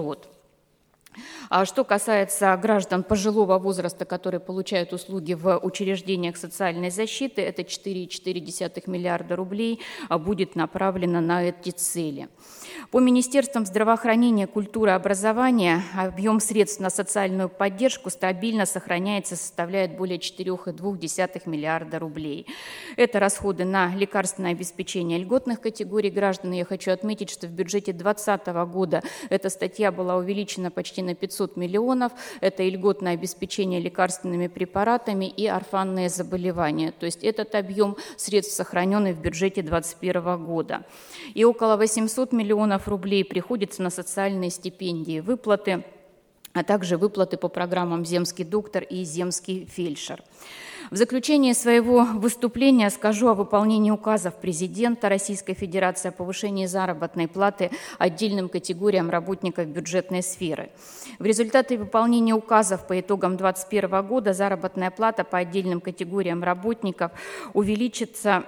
А что касается граждан пожилого возраста, которые получают услуги в учреждениях социальной защиты, это 4,4 миллиарда рублей будет направлено на эти цели. По министерствам здравоохранения, культуры и образования объем средств на социальную поддержку стабильно сохраняется, составляет более 4,2 миллиарда рублей. Это расходы на лекарственное обеспечение льготных категорий граждан. Я хочу отметить, что в бюджете 2020 года эта статья была увеличена почти на 500 миллионов. Это и льготное обеспечение лекарственными препаратами и орфанные заболевания. То есть этот объем средств сохраненный в бюджете 2021 года. И около 800 миллионов рублей приходится на социальные стипендии, выплаты, а также выплаты по программам «Земский доктор» и «Земский фельдшер». В заключение своего выступления скажу о выполнении указов президента Российской Федерации о повышении заработной платы отдельным категориям работников бюджетной сферы. В результате выполнения указов по итогам 2021 года заработная плата по отдельным категориям работников увеличится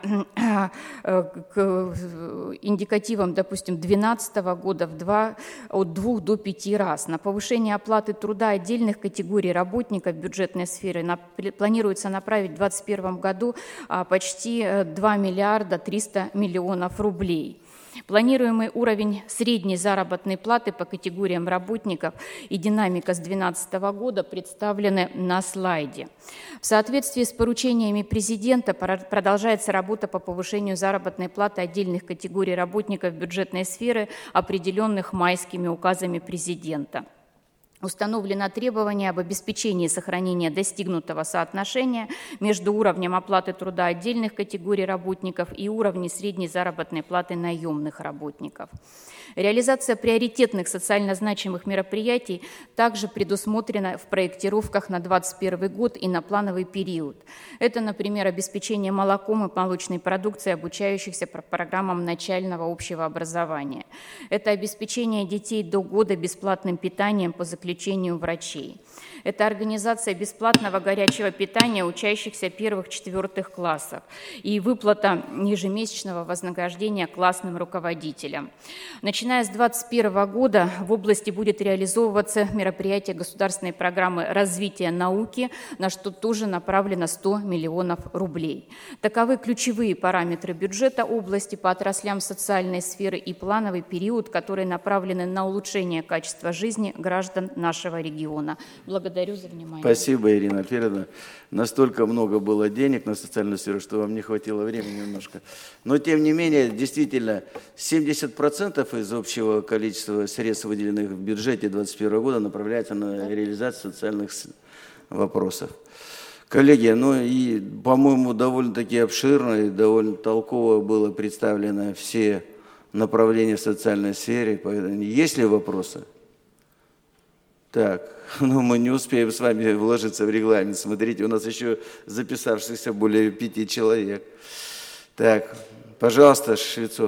к индикативам, допустим, 2012 года от 2 до 5 раз. На повышение оплаты труда отдельных категорий работников бюджетной сферы планируется направить в 2021 году почти 2 миллиарда 300 миллионов рублей. Планируемый уровень средней заработной платы по категориям работников и динамика с 2012 года представлены на слайде. В соответствии с поручениями президента продолжается работа по повышению заработной платы отдельных категорий работников бюджетной сферы, определенных майскими указами президента. Установлено требование об обеспечении сохранения достигнутого соотношения между уровнем оплаты труда отдельных категорий работников и уровнем средней заработной платы наемных работников. Реализация приоритетных социально значимых мероприятий также предусмотрена в проектировках на 2021 год и на плановый период. Это, например, обеспечение молоком и молочной продукцией обучающихся по программам начального общего образования. Это обеспечение детей до года бесплатным питанием по заключению врачей. Это организация бесплатного горячего питания учащихся 1-4 классов и выплата ежемесячного вознаграждения классным руководителям. Начиная с 2021 года в области будет реализовываться мероприятие государственной программы развития науки, на что тоже направлено 100 миллионов рублей. Таковы ключевые параметры бюджета области по отраслям социальной сферы и плановый период, которые направлены на улучшение качества жизни граждан нашего региона. Благодарю за внимание. Спасибо, Ирина Альфредовна. Настолько много было денег на социальную сферу, что вам не хватило времени немножко. Но, тем не менее, действительно, 70% из общего количества средств, выделенных в бюджете 2021 года, направляется на реализацию социальных вопросов. Коллеги, ну и, по-моему, довольно-таки обширно и довольно толково было представлено все направления в социальной сфере. Есть ли вопросы? Так, ну мы не успеем с вами вложиться в регламент. Смотрите, у нас еще записавшихся более 5 человек. Так, пожалуйста, Швецов.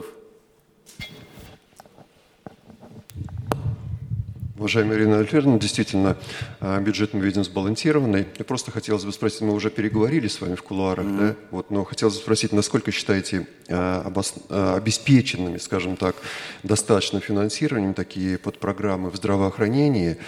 Уважаемая Ирина Альфредовна, действительно, бюджет мы видим сбалансированный. Я просто хотелось бы спросить, мы уже переговорили с вами в кулуарах, да? Вот, но хотелось бы спросить, насколько считаете обеспеченными, скажем так, достаточным финансированием такие подпрограммы в здравоохранении,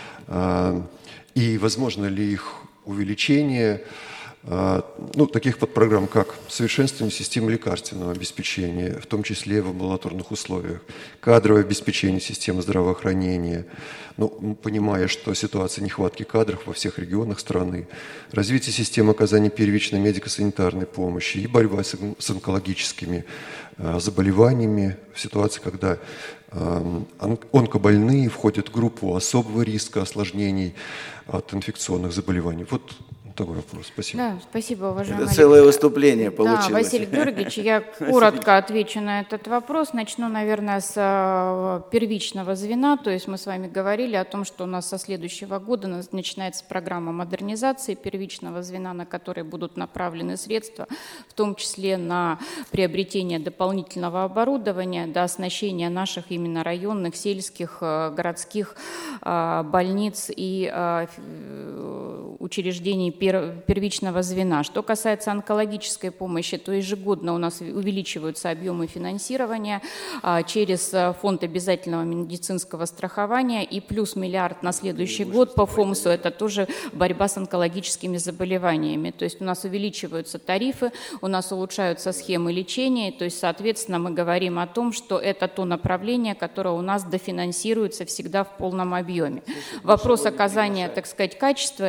и возможно ли их увеличение, ну, таких подпрограмм, как совершенствование системы лекарственного обеспечения, в том числе в амбулаторных условиях, кадровое обеспечение системы здравоохранения, ну, понимая, что ситуация нехватки кадров во всех регионах страны, развитие системы оказания первичной медико-санитарной помощи и борьба с онкологическими заболеваниями в ситуации, когда онкобольные входят в группу особого риска осложнений от инфекционных заболеваний. Вот такой вопрос. Спасибо. Да, спасибо, уважаемый. Это целое выступление получилось. Да, Василий Георгиевич, я коротко отвечу на этот вопрос. Начну, наверное, с первичного звена. То есть мы с вами говорили о том, что у нас со следующего года начинается программа модернизации первичного звена, на которые будут направлены средства, в том числе на приобретение дополнительного оборудования, до оснащения наших именно районных, сельских, городских больниц и учреждений первичного звена. Что касается онкологической помощи, то ежегодно у нас увеличиваются объемы финансирования через фонд обязательного медицинского страхования и плюс миллиард на следующий год по ФОМСу. Это тоже борьба с онкологическими заболеваниями. То есть у нас увеличиваются тарифы, у нас улучшаются схемы лечения. То есть, соответственно, мы говорим о том, что это то направление, которое у нас дофинансируется всегда в полном объеме. Вопрос оказания, так сказать, качества этой медицинской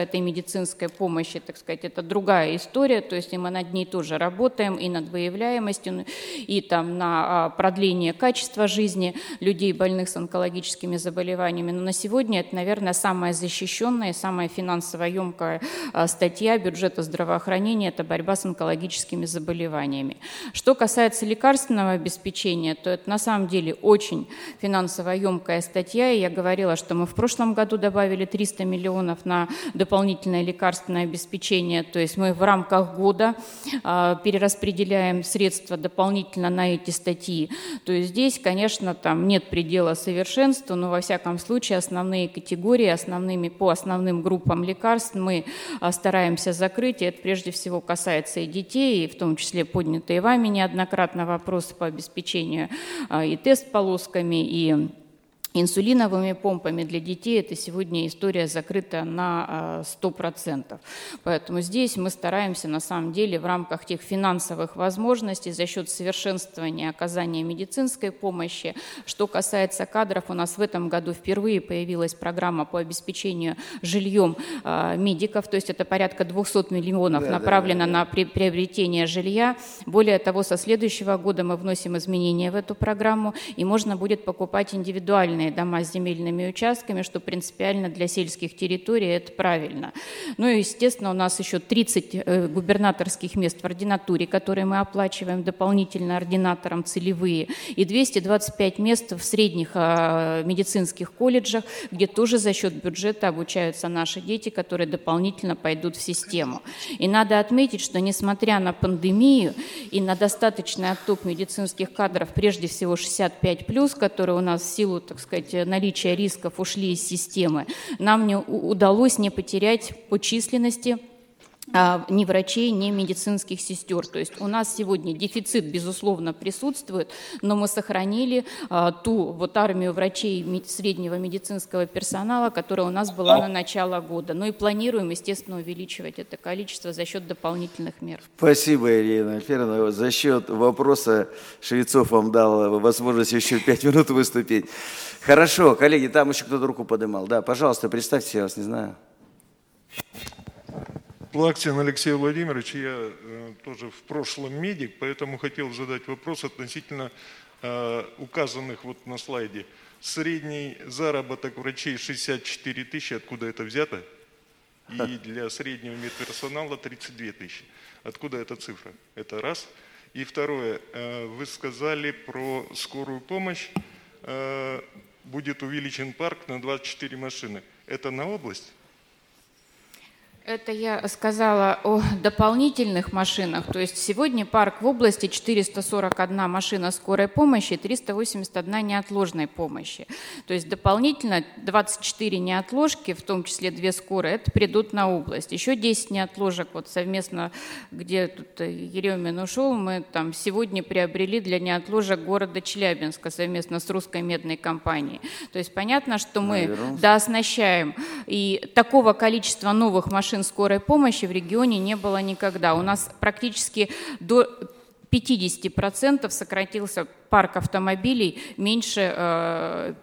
медицинской помощи, так сказать, это другая история, то есть и мы над ней тоже работаем, и над выявляемостью, и там на продление качества жизни людей, больных с онкологическими заболеваниями. Но на сегодня это, наверное, самая защищенная, самая финансово емкая статья бюджета здравоохранения – это борьба с онкологическими заболеваниями. Что касается лекарственного обеспечения, то это на самом деле очень финансово емкая статья. И я говорила, что мы в прошлом году добавили 300 миллионов на дополнительное лекарственное обеспечение. То есть мы в рамках года перераспределяем средства дополнительно на эти статьи. То есть здесь, конечно, там нет предела совершенства, но во всяком случае основные категории, по основным группам лекарств мы стараемся закрыть. И это прежде всего касается и детей, и в том числе поднятые вами неоднократно вопросы по обеспечению и тест-полосками, и инсулиновыми помпами для детей. Это сегодня история закрыта на 100%. Поэтому здесь мы стараемся на самом деле в рамках тех финансовых возможностей за счет совершенствования оказания медицинской помощи. Что касается кадров, у нас в этом году впервые появилась программа по обеспечению жильем медиков, то есть это порядка 200 миллионов направлено на приобретение жилья. Более того, со следующего года мы вносим изменения в эту программу, и можно будет покупать индивидуальные дома с земельными участками, что принципиально для сельских территорий это правильно. Ну и, естественно, у нас еще 30 губернаторских мест в ординатуре, которые мы оплачиваем дополнительно ординаторам целевые, и 225 мест в средних медицинских колледжах, где тоже за счет бюджета обучаются наши дети, которые дополнительно пойдут в систему. И надо отметить, что несмотря на пандемию и на достаточный отток медицинских кадров, прежде всего 65+, которые у нас в силу, так сказать, наличия рисков ушли из системы, нам не удалось не потерять по численности ни врачей, ни медицинских сестер. То есть у нас сегодня дефицит, безусловно, присутствует, но мы сохранили ту вот армию врачей среднего медицинского персонала, которая у нас была на начало года. Ну и планируем, естественно, увеличивать это количество за счет дополнительных мер. Спасибо, Ирина Альферовна. За счет вопроса Швецов вам дал возможность еще 5 минут выступить. Хорошо, коллеги, там еще кто-то руку поднимал. Да, пожалуйста, представьте, я вас не знаю. Плаксин Алексей Владимирович, я тоже в прошлом медик, поэтому хотел задать вопрос относительно указанных вот на слайде. Средний заработок врачей 64 тысячи, откуда это взято? И для среднего медперсонала 32 тысячи. Откуда эта цифра? Это раз. И второе, вы сказали про скорую помощь, будет увеличен парк на 24 машины. Это на область? Это я сказала о дополнительных машинах. То есть сегодня парк в области 441 машина скорой помощи и 381 неотложной помощи. То есть дополнительно 24 неотложки, в том числе 2 скорые, это придут на область. Еще 10 неотложек вот совместно, где тут Еремин ушел, мы там сегодня приобрели для неотложек города Челябинска совместно с Русской медной компанией. То есть понятно, что мы дооснащаем. И такого количества новых машин скорой помощи в регионе не было никогда. У нас практически до 50% сократился парк автомобилей больше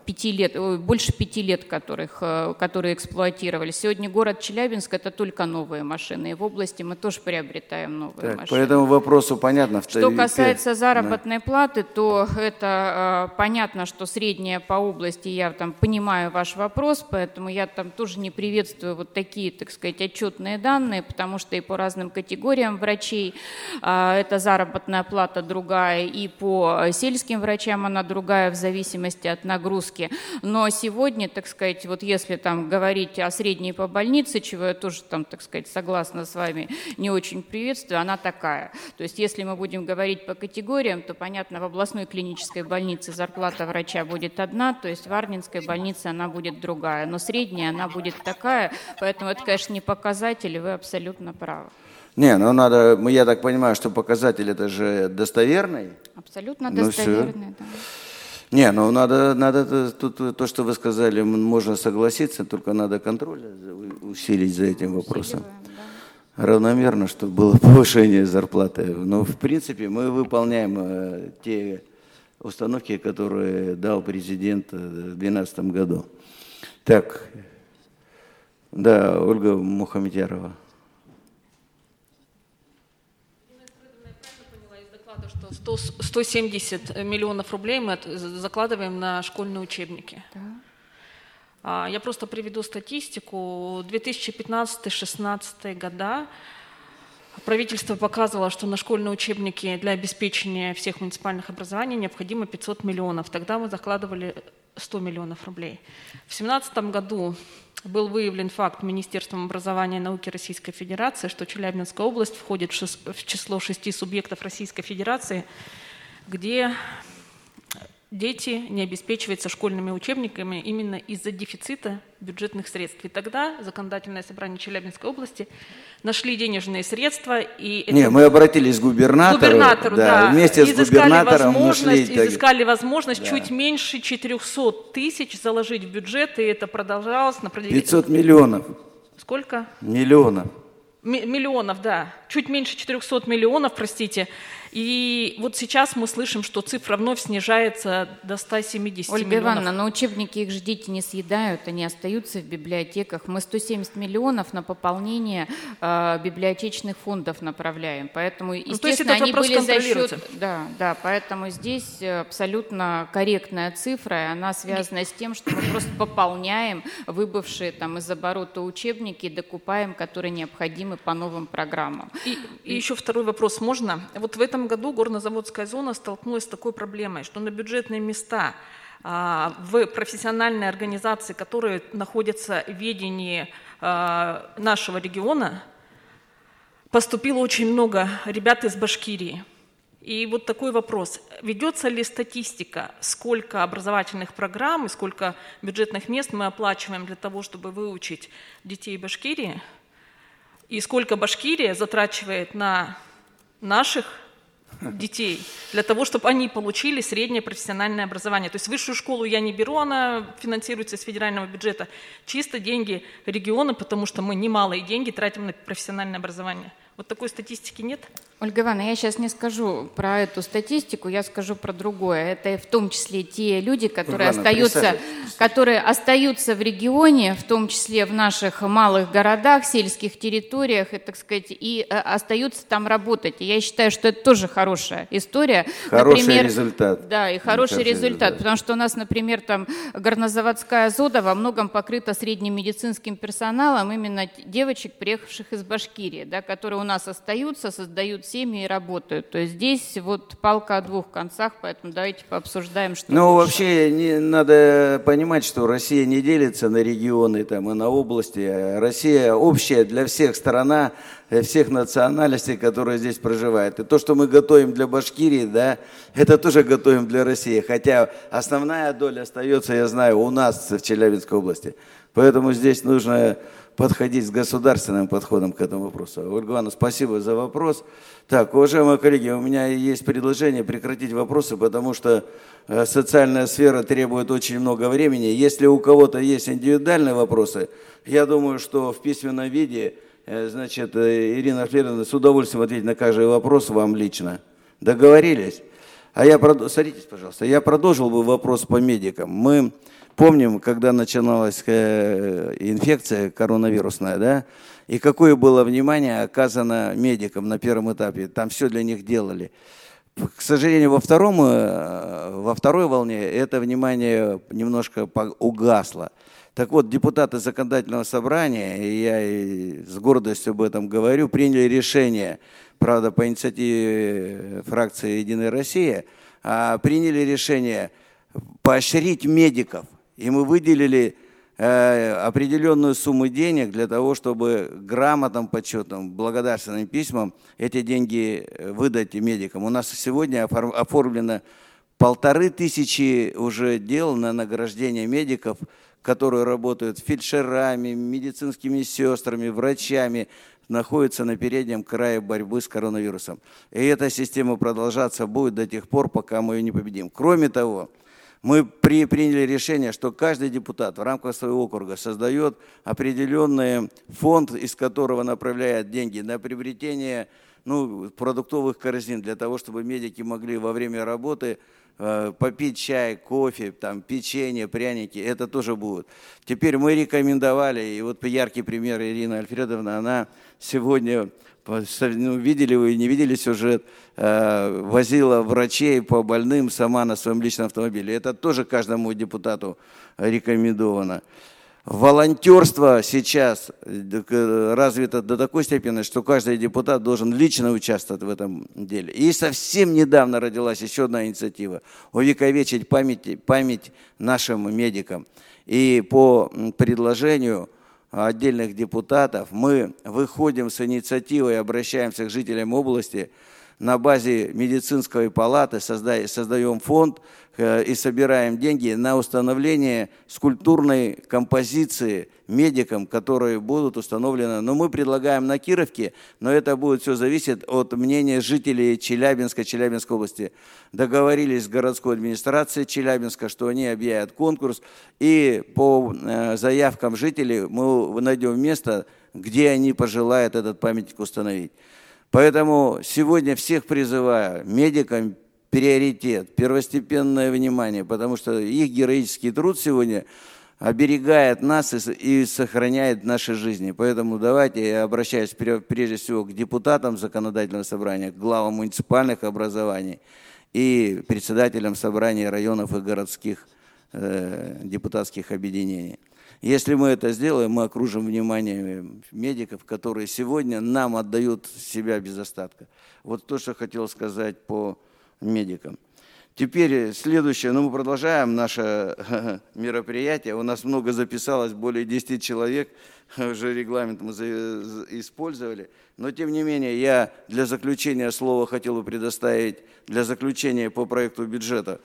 5 лет, которые эксплуатировались. Сегодня город Челябинск – это только новые машины. И в области мы тоже приобретаем новые машины. По этому вопросу понятно. Что касается заработной платы, то это понятно, что средняя по области, я там понимаю ваш вопрос, поэтому я там тоже не приветствую вот такие, так сказать, отчетные данные, потому что и по разным категориям врачей эта заработная плата другая, и по сельским врачам она другая в зависимости от нагрузки. Но сегодня, так сказать, вот если там говорить о средней по больнице, чего я тоже там, так сказать, согласна с вами, не очень приветствую, она такая. То есть если мы будем говорить по категориям, то, понятно, в областной клинической больнице зарплата врача будет одна, то есть в Арнинской больнице она будет другая. Но средняя она будет такая, поэтому это, конечно, не показатель, и вы абсолютно правы. Не, ну надо, я так понимаю, что показатель это же достоверный. Абсолютно достоверный, да. Не, ну надо тут то, что вы сказали, можно согласиться, только надо контроль усилить за этим вопросом. Да. Равномерно, чтобы было повышение зарплаты. Но в принципе мы выполняем те установки, которые дал президент в 2012 году. Так, Да, Ольга Мухамедярова. Что 170 миллионов рублей мы закладываем на школьные учебники. Да. Я просто приведу статистику. 2015-2016 года правительство показывало, что на школьные учебники для обеспечения всех муниципальных образований необходимо 500 миллионов. Тогда мы закладывали 100 миллионов рублей. В 2017 году был выявлен факт Министерством образования и науки Российской Федерации, что Челябинская область входит в число 6 субъектов Российской Федерации, где дети не обеспечиваются школьными учебниками именно из-за дефицита бюджетных средств. И тогда Законодательное собрание Челябинской области нашли денежные средства. И мы обратились к губернатору, да, вместе с губернатором изыскали возможность чуть меньше 400 тысяч заложить в бюджет, и это продолжалось на 500 миллионов. Сколько? Миллионов. Миллионов, да. Чуть меньше 400 миллионов, простите. И вот сейчас мы слышим, что цифра вновь снижается до 170 Ольга миллионов. Ивановна, но учебники их же дети не съедают, они остаются в библиотеках. Мы 170 миллионов на пополнение библиотечных фондов направляем. Поэтому, естественно, они были за счет... Да, поэтому здесь абсолютно корректная цифра, и она связана с тем, что мы просто пополняем выбывшие там из оборота учебники, докупаем, которые необходимы по новым программам. И еще второй вопрос можно? Вот в этом году горнозаводская зона столкнулась с такой проблемой, что на бюджетные места в профессиональной организации, которые находятся в ведении нашего региона, поступило очень много ребят из Башкирии. И вот такой вопрос. Ведется ли статистика, сколько образовательных программ и сколько бюджетных мест мы оплачиваем для того, чтобы выучить детей Башкирии? И сколько Башкирия затрачивает на наших детей для того, чтобы они получили среднее профессиональное образование. То есть высшую школу я не беру, она финансируется из федерального бюджета. Чисто деньги региона, потому что мы немалые деньги тратим на профессиональное образование. Вот такой статистики нет? Ольга Ивановна, я сейчас не скажу про эту статистику, я скажу про другое. Это в том числе те люди, которые остаются в регионе, в том числе в наших малых городах, сельских территориях, и, так сказать, и остаются там работать. И я считаю, что это тоже хорошая история. Хороший результат. Да, и хороший результат, потому что у нас, например, там горнозаводская зона во многом покрыта средним медицинским персоналом именно девочек, приехавших из Башкирии, да, которые у нас остаются, создают семьи и работают. То есть здесь вот палка о двух концах, поэтому давайте пообсуждаем, что Ну, лучше. вообще надо понимать, что Россия не делится на регионы там, и на области. Россия общая для всех страна, всех национальностей, которые здесь проживают. И то, что мы готовим для Башкирии, да, это тоже готовим для России. Хотя основная доля остается, я знаю, у нас в Челябинской области. Поэтому здесь нужно подходить с государственным подходом к этому вопросу. Ольга Ивановна, спасибо за вопрос. Так, уважаемые коллеги, у меня есть предложение прекратить вопросы, потому что социальная сфера требует очень много времени. Если у кого-то есть индивидуальные вопросы, я думаю, что в письменном виде, значит, Ирина Федоровна с удовольствием ответит на каждый вопрос вам лично. Договорились? Садитесь, пожалуйста. Я продолжил бы вопрос по медикам. Мы помним, когда начиналась инфекция коронавирусная, да, и какое было внимание оказано медикам на первом этапе. Там все для них делали. К сожалению, во второй волне это внимание немножко угасло. Так вот, депутаты Законодательного собрания, и я с гордостью об этом говорю, приняли решение, правда, по инициативе фракции «Единая Россия», приняли решение поощрить медиков. И мы выделили определенную сумму денег для того, чтобы грамотам, почетным, благодарственным письмам эти деньги выдать медикам. У нас сегодня оформлено 1500 уже дел на награждение медиков, которые работают фельдшерами, медицинскими сестрами, врачами, находятся на переднем крае борьбы с коронавирусом. И эта система продолжаться будет до тех пор, пока мы ее не победим. Кроме того, мы приняли решение, что каждый депутат в рамках своего округа создает определенный фонд, из которого направляет деньги на приобретение продуктовых корзин, для того, чтобы медики могли во время работы попить чай, кофе, там, печенье, пряники, это тоже будет. Теперь мы рекомендовали, и вот яркий пример Ирина Альфредовна, она сегодня, видели вы, не видели сюжет, возила врачей по больным сама на своем личном автомобиле. Это тоже каждому депутату рекомендовано. Волонтерство сейчас развито до такой степени, что каждый депутат должен лично участвовать в этом деле. И совсем недавно родилась еще одна инициатива – увековечить память нашим медикам. И по предложению отдельных депутатов мы выходим с инициативой, обращаемся к жителям области, на базе медицинской палаты создаем фонд и собираем деньги на установление скульптурной композиции медикам, которые будут установлены. Но мы предлагаем на Кировке, но это будет все зависеть от мнения жителей Челябинска, Челябинской области. Договорились с городской администрацией Челябинска, что они объявят конкурс, и по заявкам жителей мы найдем место, где они пожелают этот памятник установить. Поэтому сегодня всех призываю, медикам приоритет, первостепенное внимание, потому что их героический труд сегодня оберегает нас и сохраняет наши жизни. Поэтому давайте, я обращаюсь прежде всего к депутатам законодательного собрания, к главам муниципальных образований и председателям собраний районов и городских депутатских объединений. Если мы это сделаем, мы окружим вниманием медиков, которые сегодня нам отдают себя без остатка. Вот то, что хотел сказать по медикам. Теперь следующее. Мы продолжаем наше мероприятие. У нас много записалось, более 10 человек. Уже регламент мы использовали. Но, тем не менее, я для заключения слова хотел бы предоставить, для заключения по проекту бюджета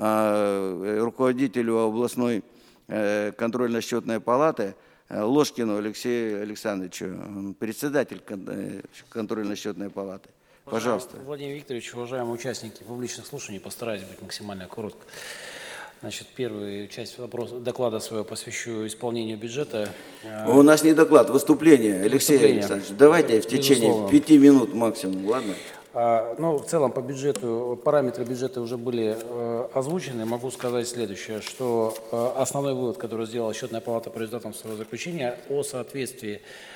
руководителю областной контрольно-счетной палаты Ложкину Алексею Александровичу, председатель контрольно-счетной палаты. Пожалуйста. Владимир Викторович, уважаемые участники публичных слушаний, постараюсь быть максимально коротко. Значит, первую часть доклада своего посвящу исполнению бюджета. У нас не доклад, выступление. Алексей Александрович, давайте в течение 5 минут максимум, ладно? Ну, в целом по бюджету, параметры бюджета уже были озвучены. Могу сказать следующее, что основной вывод, который сделала Счетная палата по результатам своего заключения, о соответствии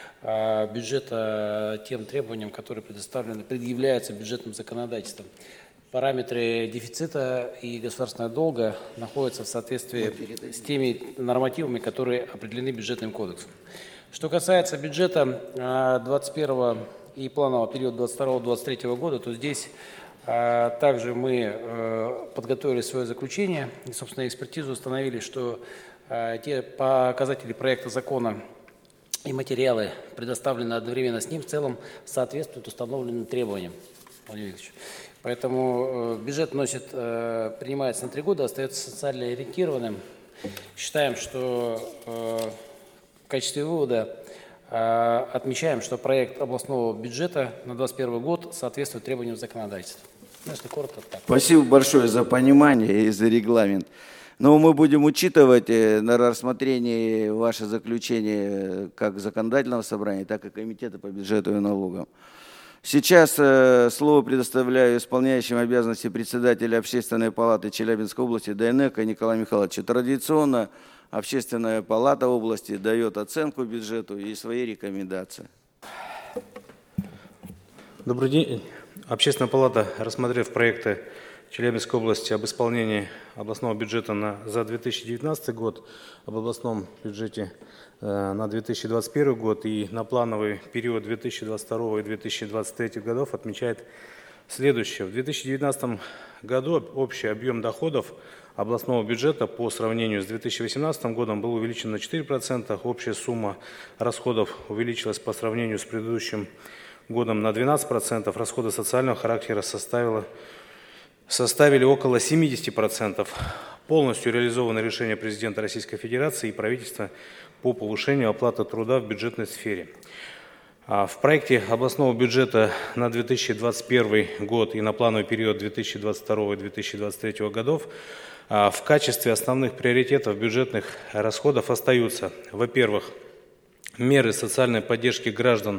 бюджета тем требованиям, которые предъявляются бюджетным законодательством. Параметры дефицита и государственного долга находятся в соответствии с теми нормативами, которые определены бюджетным кодексом. Что касается бюджета 2021 и планового периода 2022-2023 года, то здесь также мы подготовили свое заключение и, собственно, экспертизу установили, что те показатели проекта закона и материалы, предоставленные одновременно с ним, в целом соответствуют установленным требованиям. Поэтому бюджет принимается на 3 года, остается социально ориентированным. Считаем, что в качестве вывода отмечаем, что проект областного бюджета на 2021 год соответствует требованиям законодательства. Если коротко, так. Спасибо большое за понимание и за регламент. Но мы будем учитывать на рассмотрении ваше заключение как законодательного собрания, так и комитета по бюджету и налогам. Сейчас слово предоставляю исполняющим обязанности председателя Общественной палаты Челябинской области Дайнеко Николаю Михайловичу. Традиционно Общественная палата области дает оценку бюджету и свои рекомендации. Добрый день. Общественная палата, рассмотрев проекты Челябинской области об исполнении областного бюджета за 2019 год, об областном бюджете на 2021 год и на плановый период 2022 и 2023 годов, отмечает следующее. В 2019 году общий объем доходов областного бюджета по сравнению с 2018 годом был увеличен на 4%, общая сумма расходов увеличилась по сравнению с предыдущим годом на 12%, расходы социального характера составили около 70%. Полностью реализовано решение президента Российской Федерации и правительства по повышению оплаты труда в бюджетной сфере. В проекте областного бюджета на 2021 год и на плановый период 2022 и 2023 годов в качестве основных приоритетов бюджетных расходов остаются, во-первых, меры социальной поддержки граждан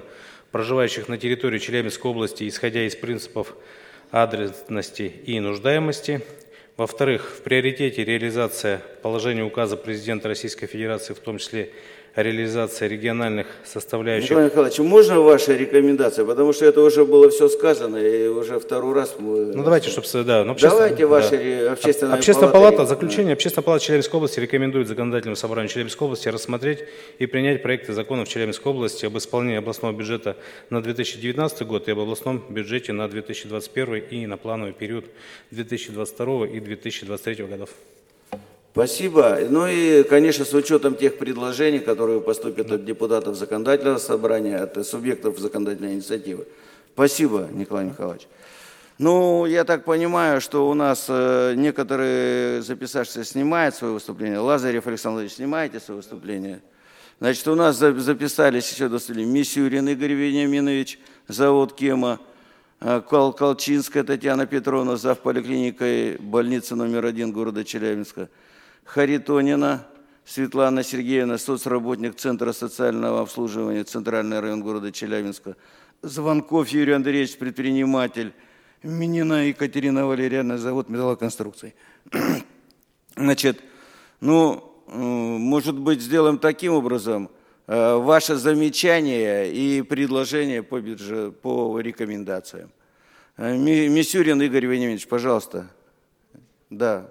проживающих на территории Челябинской области, исходя из принципов адресности и нуждаемости. Во-вторых, в приоритете реализация положения указа президента Российской Федерации, в том числе реализация региональных составляющих. Николай Николаевич, можно ваши рекомендации? Потому что это уже было все сказано, и уже второй раз мы... Ну, давайте, чтобы... Да, давайте ваши общественные Общественная палата, заключение. Общественная палата Челябинской области рекомендует законодательному собранию Челябинской области рассмотреть и принять проекты законов Челябинской области об исполнении областного бюджета на 2019 год и об областном бюджете на 2021 и на плановый период 2022 и 2023 годов. Спасибо. Ну и, конечно, с учетом тех предложений, которые поступят от депутатов законодательного собрания, от субъектов законодательной инициативы. Спасибо, Николай Николаевич. Ну, я так понимаю, что у нас некоторые записавшиеся снимают свое выступление. Лазарев Александр Ильич, снимаете свое выступление? Значит, у нас записались еще выступления Мисюрин Игорь Вениаминович, завод Кема, Колчинская Татьяна Петровна, зав. Поликлиникой больницы номер 1 города Челябинска, Харитонина Светлана Сергеевна, соцработник Центра социального обслуживания, Центральный район города Челябинска, Звонков Юрий Андреевич, предприниматель, Минина Екатерина Валерьевна, завод металлоконструкций. Значит, ну, может быть, сделаем таким образом, ваше замечание и предложение по бюджету, по рекомендациям. Мисюрин Игорь Вениаминович, пожалуйста. Да.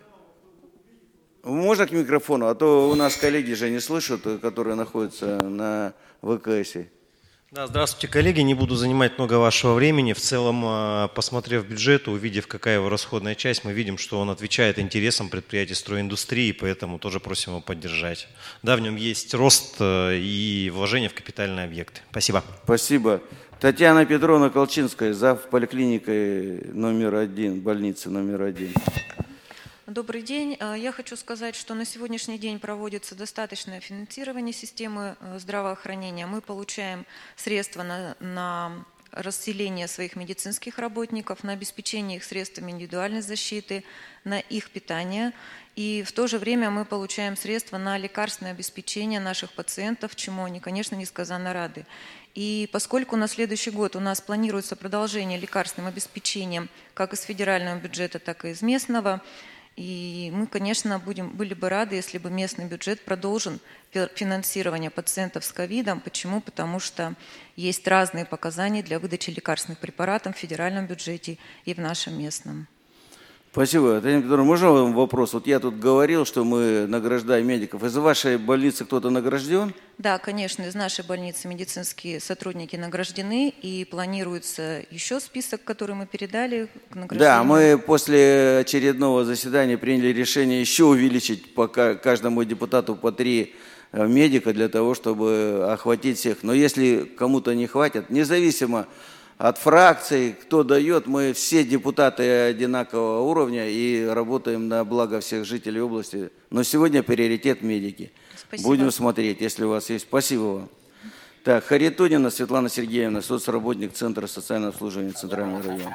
Можно к микрофону, а то у нас коллеги же не слышат, которые находятся на ВКСе. Да, здравствуйте, коллеги. Не буду занимать много вашего времени. В целом, посмотрев бюджет, увидев, какая его расходная часть, мы видим, что он отвечает интересам предприятий стройиндустрии, поэтому тоже просим его поддержать. Да, в нем есть рост и вложения в капитальные объекты. Спасибо. Спасибо. Татьяна Петровна Колчинская, зав. Поликлиникой номер 1, больницы номер 1. Добрый день. Я хочу сказать, что на сегодняшний день проводится достаточное финансирование системы здравоохранения. Мы получаем средства на расселение своих медицинских работников, на обеспечение их средствами индивидуальной защиты, на их питание. И в то же время мы получаем средства на лекарственное обеспечение наших пациентов, чему они, конечно, несказанно рады. И поскольку на следующий год у нас планируется продолжение лекарственным обеспечением как из федерального бюджета, так и из местного, и мы, конечно, были бы рады, если бы местный бюджет продолжил финансирование пациентов с ковидом. Почему? Потому что есть разные показания для выдачи лекарственных препаратов в федеральном бюджете и в нашем местном. Спасибо. Татьяна Петровна, можно вам вопрос? Вот я тут говорил, что мы награждаем медиков. Из вашей больницы кто-то награжден? Да, конечно, из нашей больницы медицинские сотрудники награждены, и планируется еще список, который мы передали к награждению. Да, мы после очередного заседания приняли решение еще увеличить по каждому депутату по 3 медика для того, чтобы охватить всех. Но если кому-то не хватит, независимо от фракций, кто дает, мы все депутаты одинакового уровня и работаем на благо всех жителей области. Но сегодня приоритет медики. Спасибо. Будем смотреть, если у вас есть. Спасибо вам. Так, Харитонина Светлана Сергеевна, соцработник Центра социального обслуживания, Центральный район.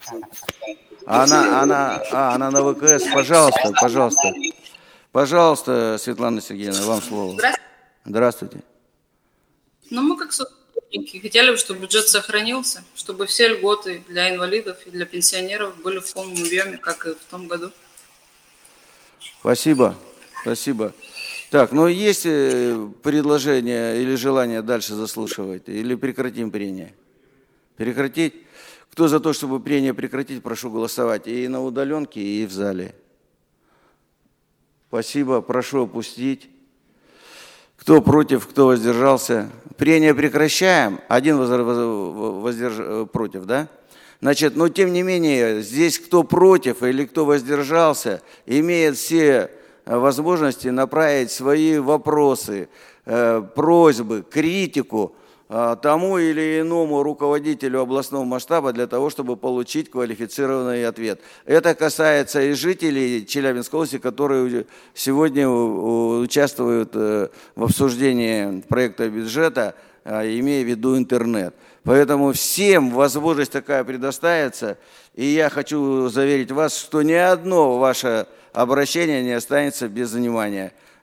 Она на ВКС. Пожалуйста, пожалуйста. Пожалуйста, Светлана Сергеевна, вам слово. Здравствуйте. Здравствуйте. Ну, мы как сотрудники хотели бы, чтобы бюджет сохранился, чтобы все льготы для инвалидов и для пенсионеров были в полном объеме, как и в том году. Спасибо. Спасибо. Так, ну есть предложение или желание дальше заслушивать? Или прекратим прение? Прекратить? Кто за то, чтобы прение прекратить, прошу голосовать и на удаленке, и в зале. Спасибо. Прошу опустить. Кто против, кто воздержался? Прение прекращаем. Один против, да? Значит, но тем не менее, здесь кто против или кто воздержался, имеет все возможности направить свои вопросы, просьбы, критику тому или иному руководителю областного масштаба для того, чтобы получить квалифицированный ответ. Это касается и жителей Челябинской области, которые сегодня участвуют в обсуждении проекта бюджета, имея в виду интернет. Поэтому всем возможность такая предоставится. И я хочу заверить вас, что ни одно ваше обращение не останется без внимания.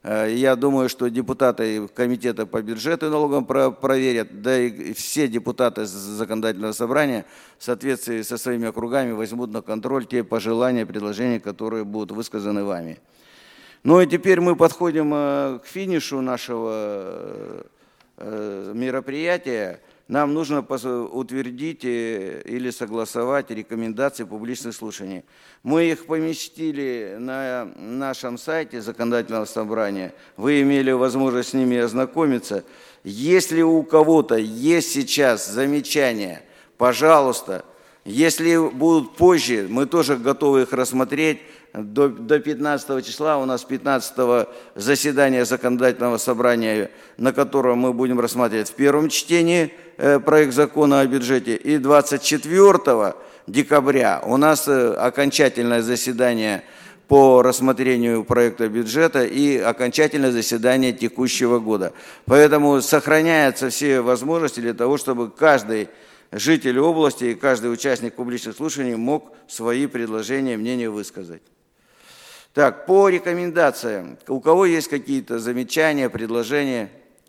Я думаю, что депутаты комитета по бюджету и налогам проверят, да и все депутаты законодательного собрания в соответствии со своими округами возьмут на контроль те пожелания, предложения, которые будут высказаны вами. Ну и теперь мы подходим к финишу нашего мероприятия. Нам нужно утвердить или согласовать рекомендации публичных слушаний. Мы их поместили на нашем сайте законодательного собрания. Вы имели возможность с ними ознакомиться. Если у кого-то есть сейчас замечания, пожалуйста, если будут позже, мы тоже готовы их рассмотреть. До 15 числа у нас 15 заседание законодательного собрания, на котором мы будем рассматривать в первом чтении проект закона о бюджете. И 24 декабря у нас окончательное заседание по рассмотрению проекта бюджета и окончательное заседание текущего года. Поэтому сохраняются все возможности для того, чтобы каждый житель области и каждый участник публичных слушаний мог свои предложения, мнения высказать. Так, по рекомендациям. У кого есть какие-то замечания, предложения?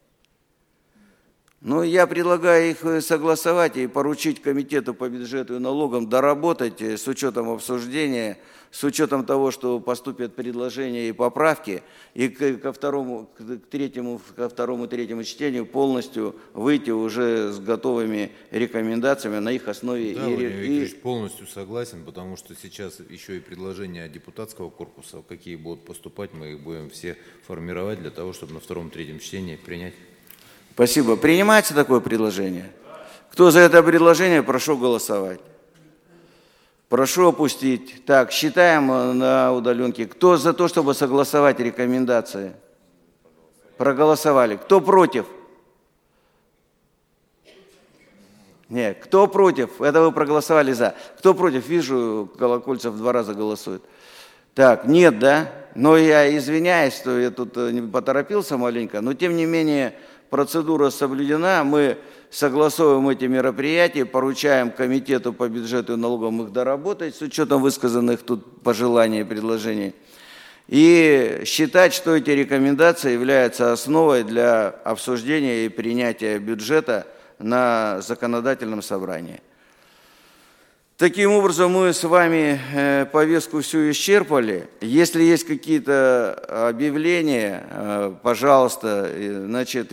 Ну, я предлагаю их согласовать и поручить комитету по бюджету и налогам доработать с учетом обсуждения, с учетом того, что поступят предложения и поправки, и ко второму и третьему чтению полностью выйти уже с готовыми рекомендациями на их основе. Да, Владимир Викторович, полностью согласен, потому что сейчас еще и предложения депутатского корпуса, какие будут поступать, мы их будем все формировать для того, чтобы на втором-третьем чтении принять. Спасибо. Принимается такое предложение? Кто за это предложение, прошу голосовать. Прошу опустить. Так, считаем на удаленке. Кто за то, чтобы согласовать рекомендации? Проголосовали. Кто против? Нет. Кто против? Это вы проголосовали за. Кто против? Вижу, Колокольцев 2 раза голосует. Так, нет, да? Но я извиняюсь, что я тут поторопился маленько, но тем не менее процедура соблюдена. Мы согласовываем эти мероприятия, поручаем комитету по бюджету и налогам их доработать с учетом высказанных тут пожеланий и предложений. И считать, что эти рекомендации являются основой для обсуждения и принятия бюджета на законодательном собрании. Таким образом, мы с вами повестку всю исчерпали. Если есть какие-то объявления, пожалуйста, значит,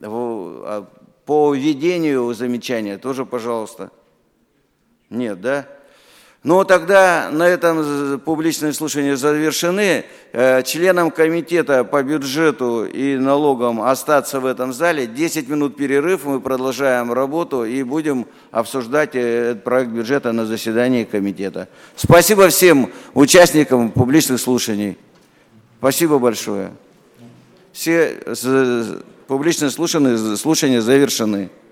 по введению замечания тоже, пожалуйста. Нет, да? Ну, тогда на этом публичные слушания завершены. Членам комитета по бюджету и налогам остаться в этом зале. 10 минут перерыв, мы продолжаем работу и будем обсуждать проект бюджета на заседании комитета. Спасибо всем участникам публичных слушаний. Спасибо большое. Все публичные слушания завершены.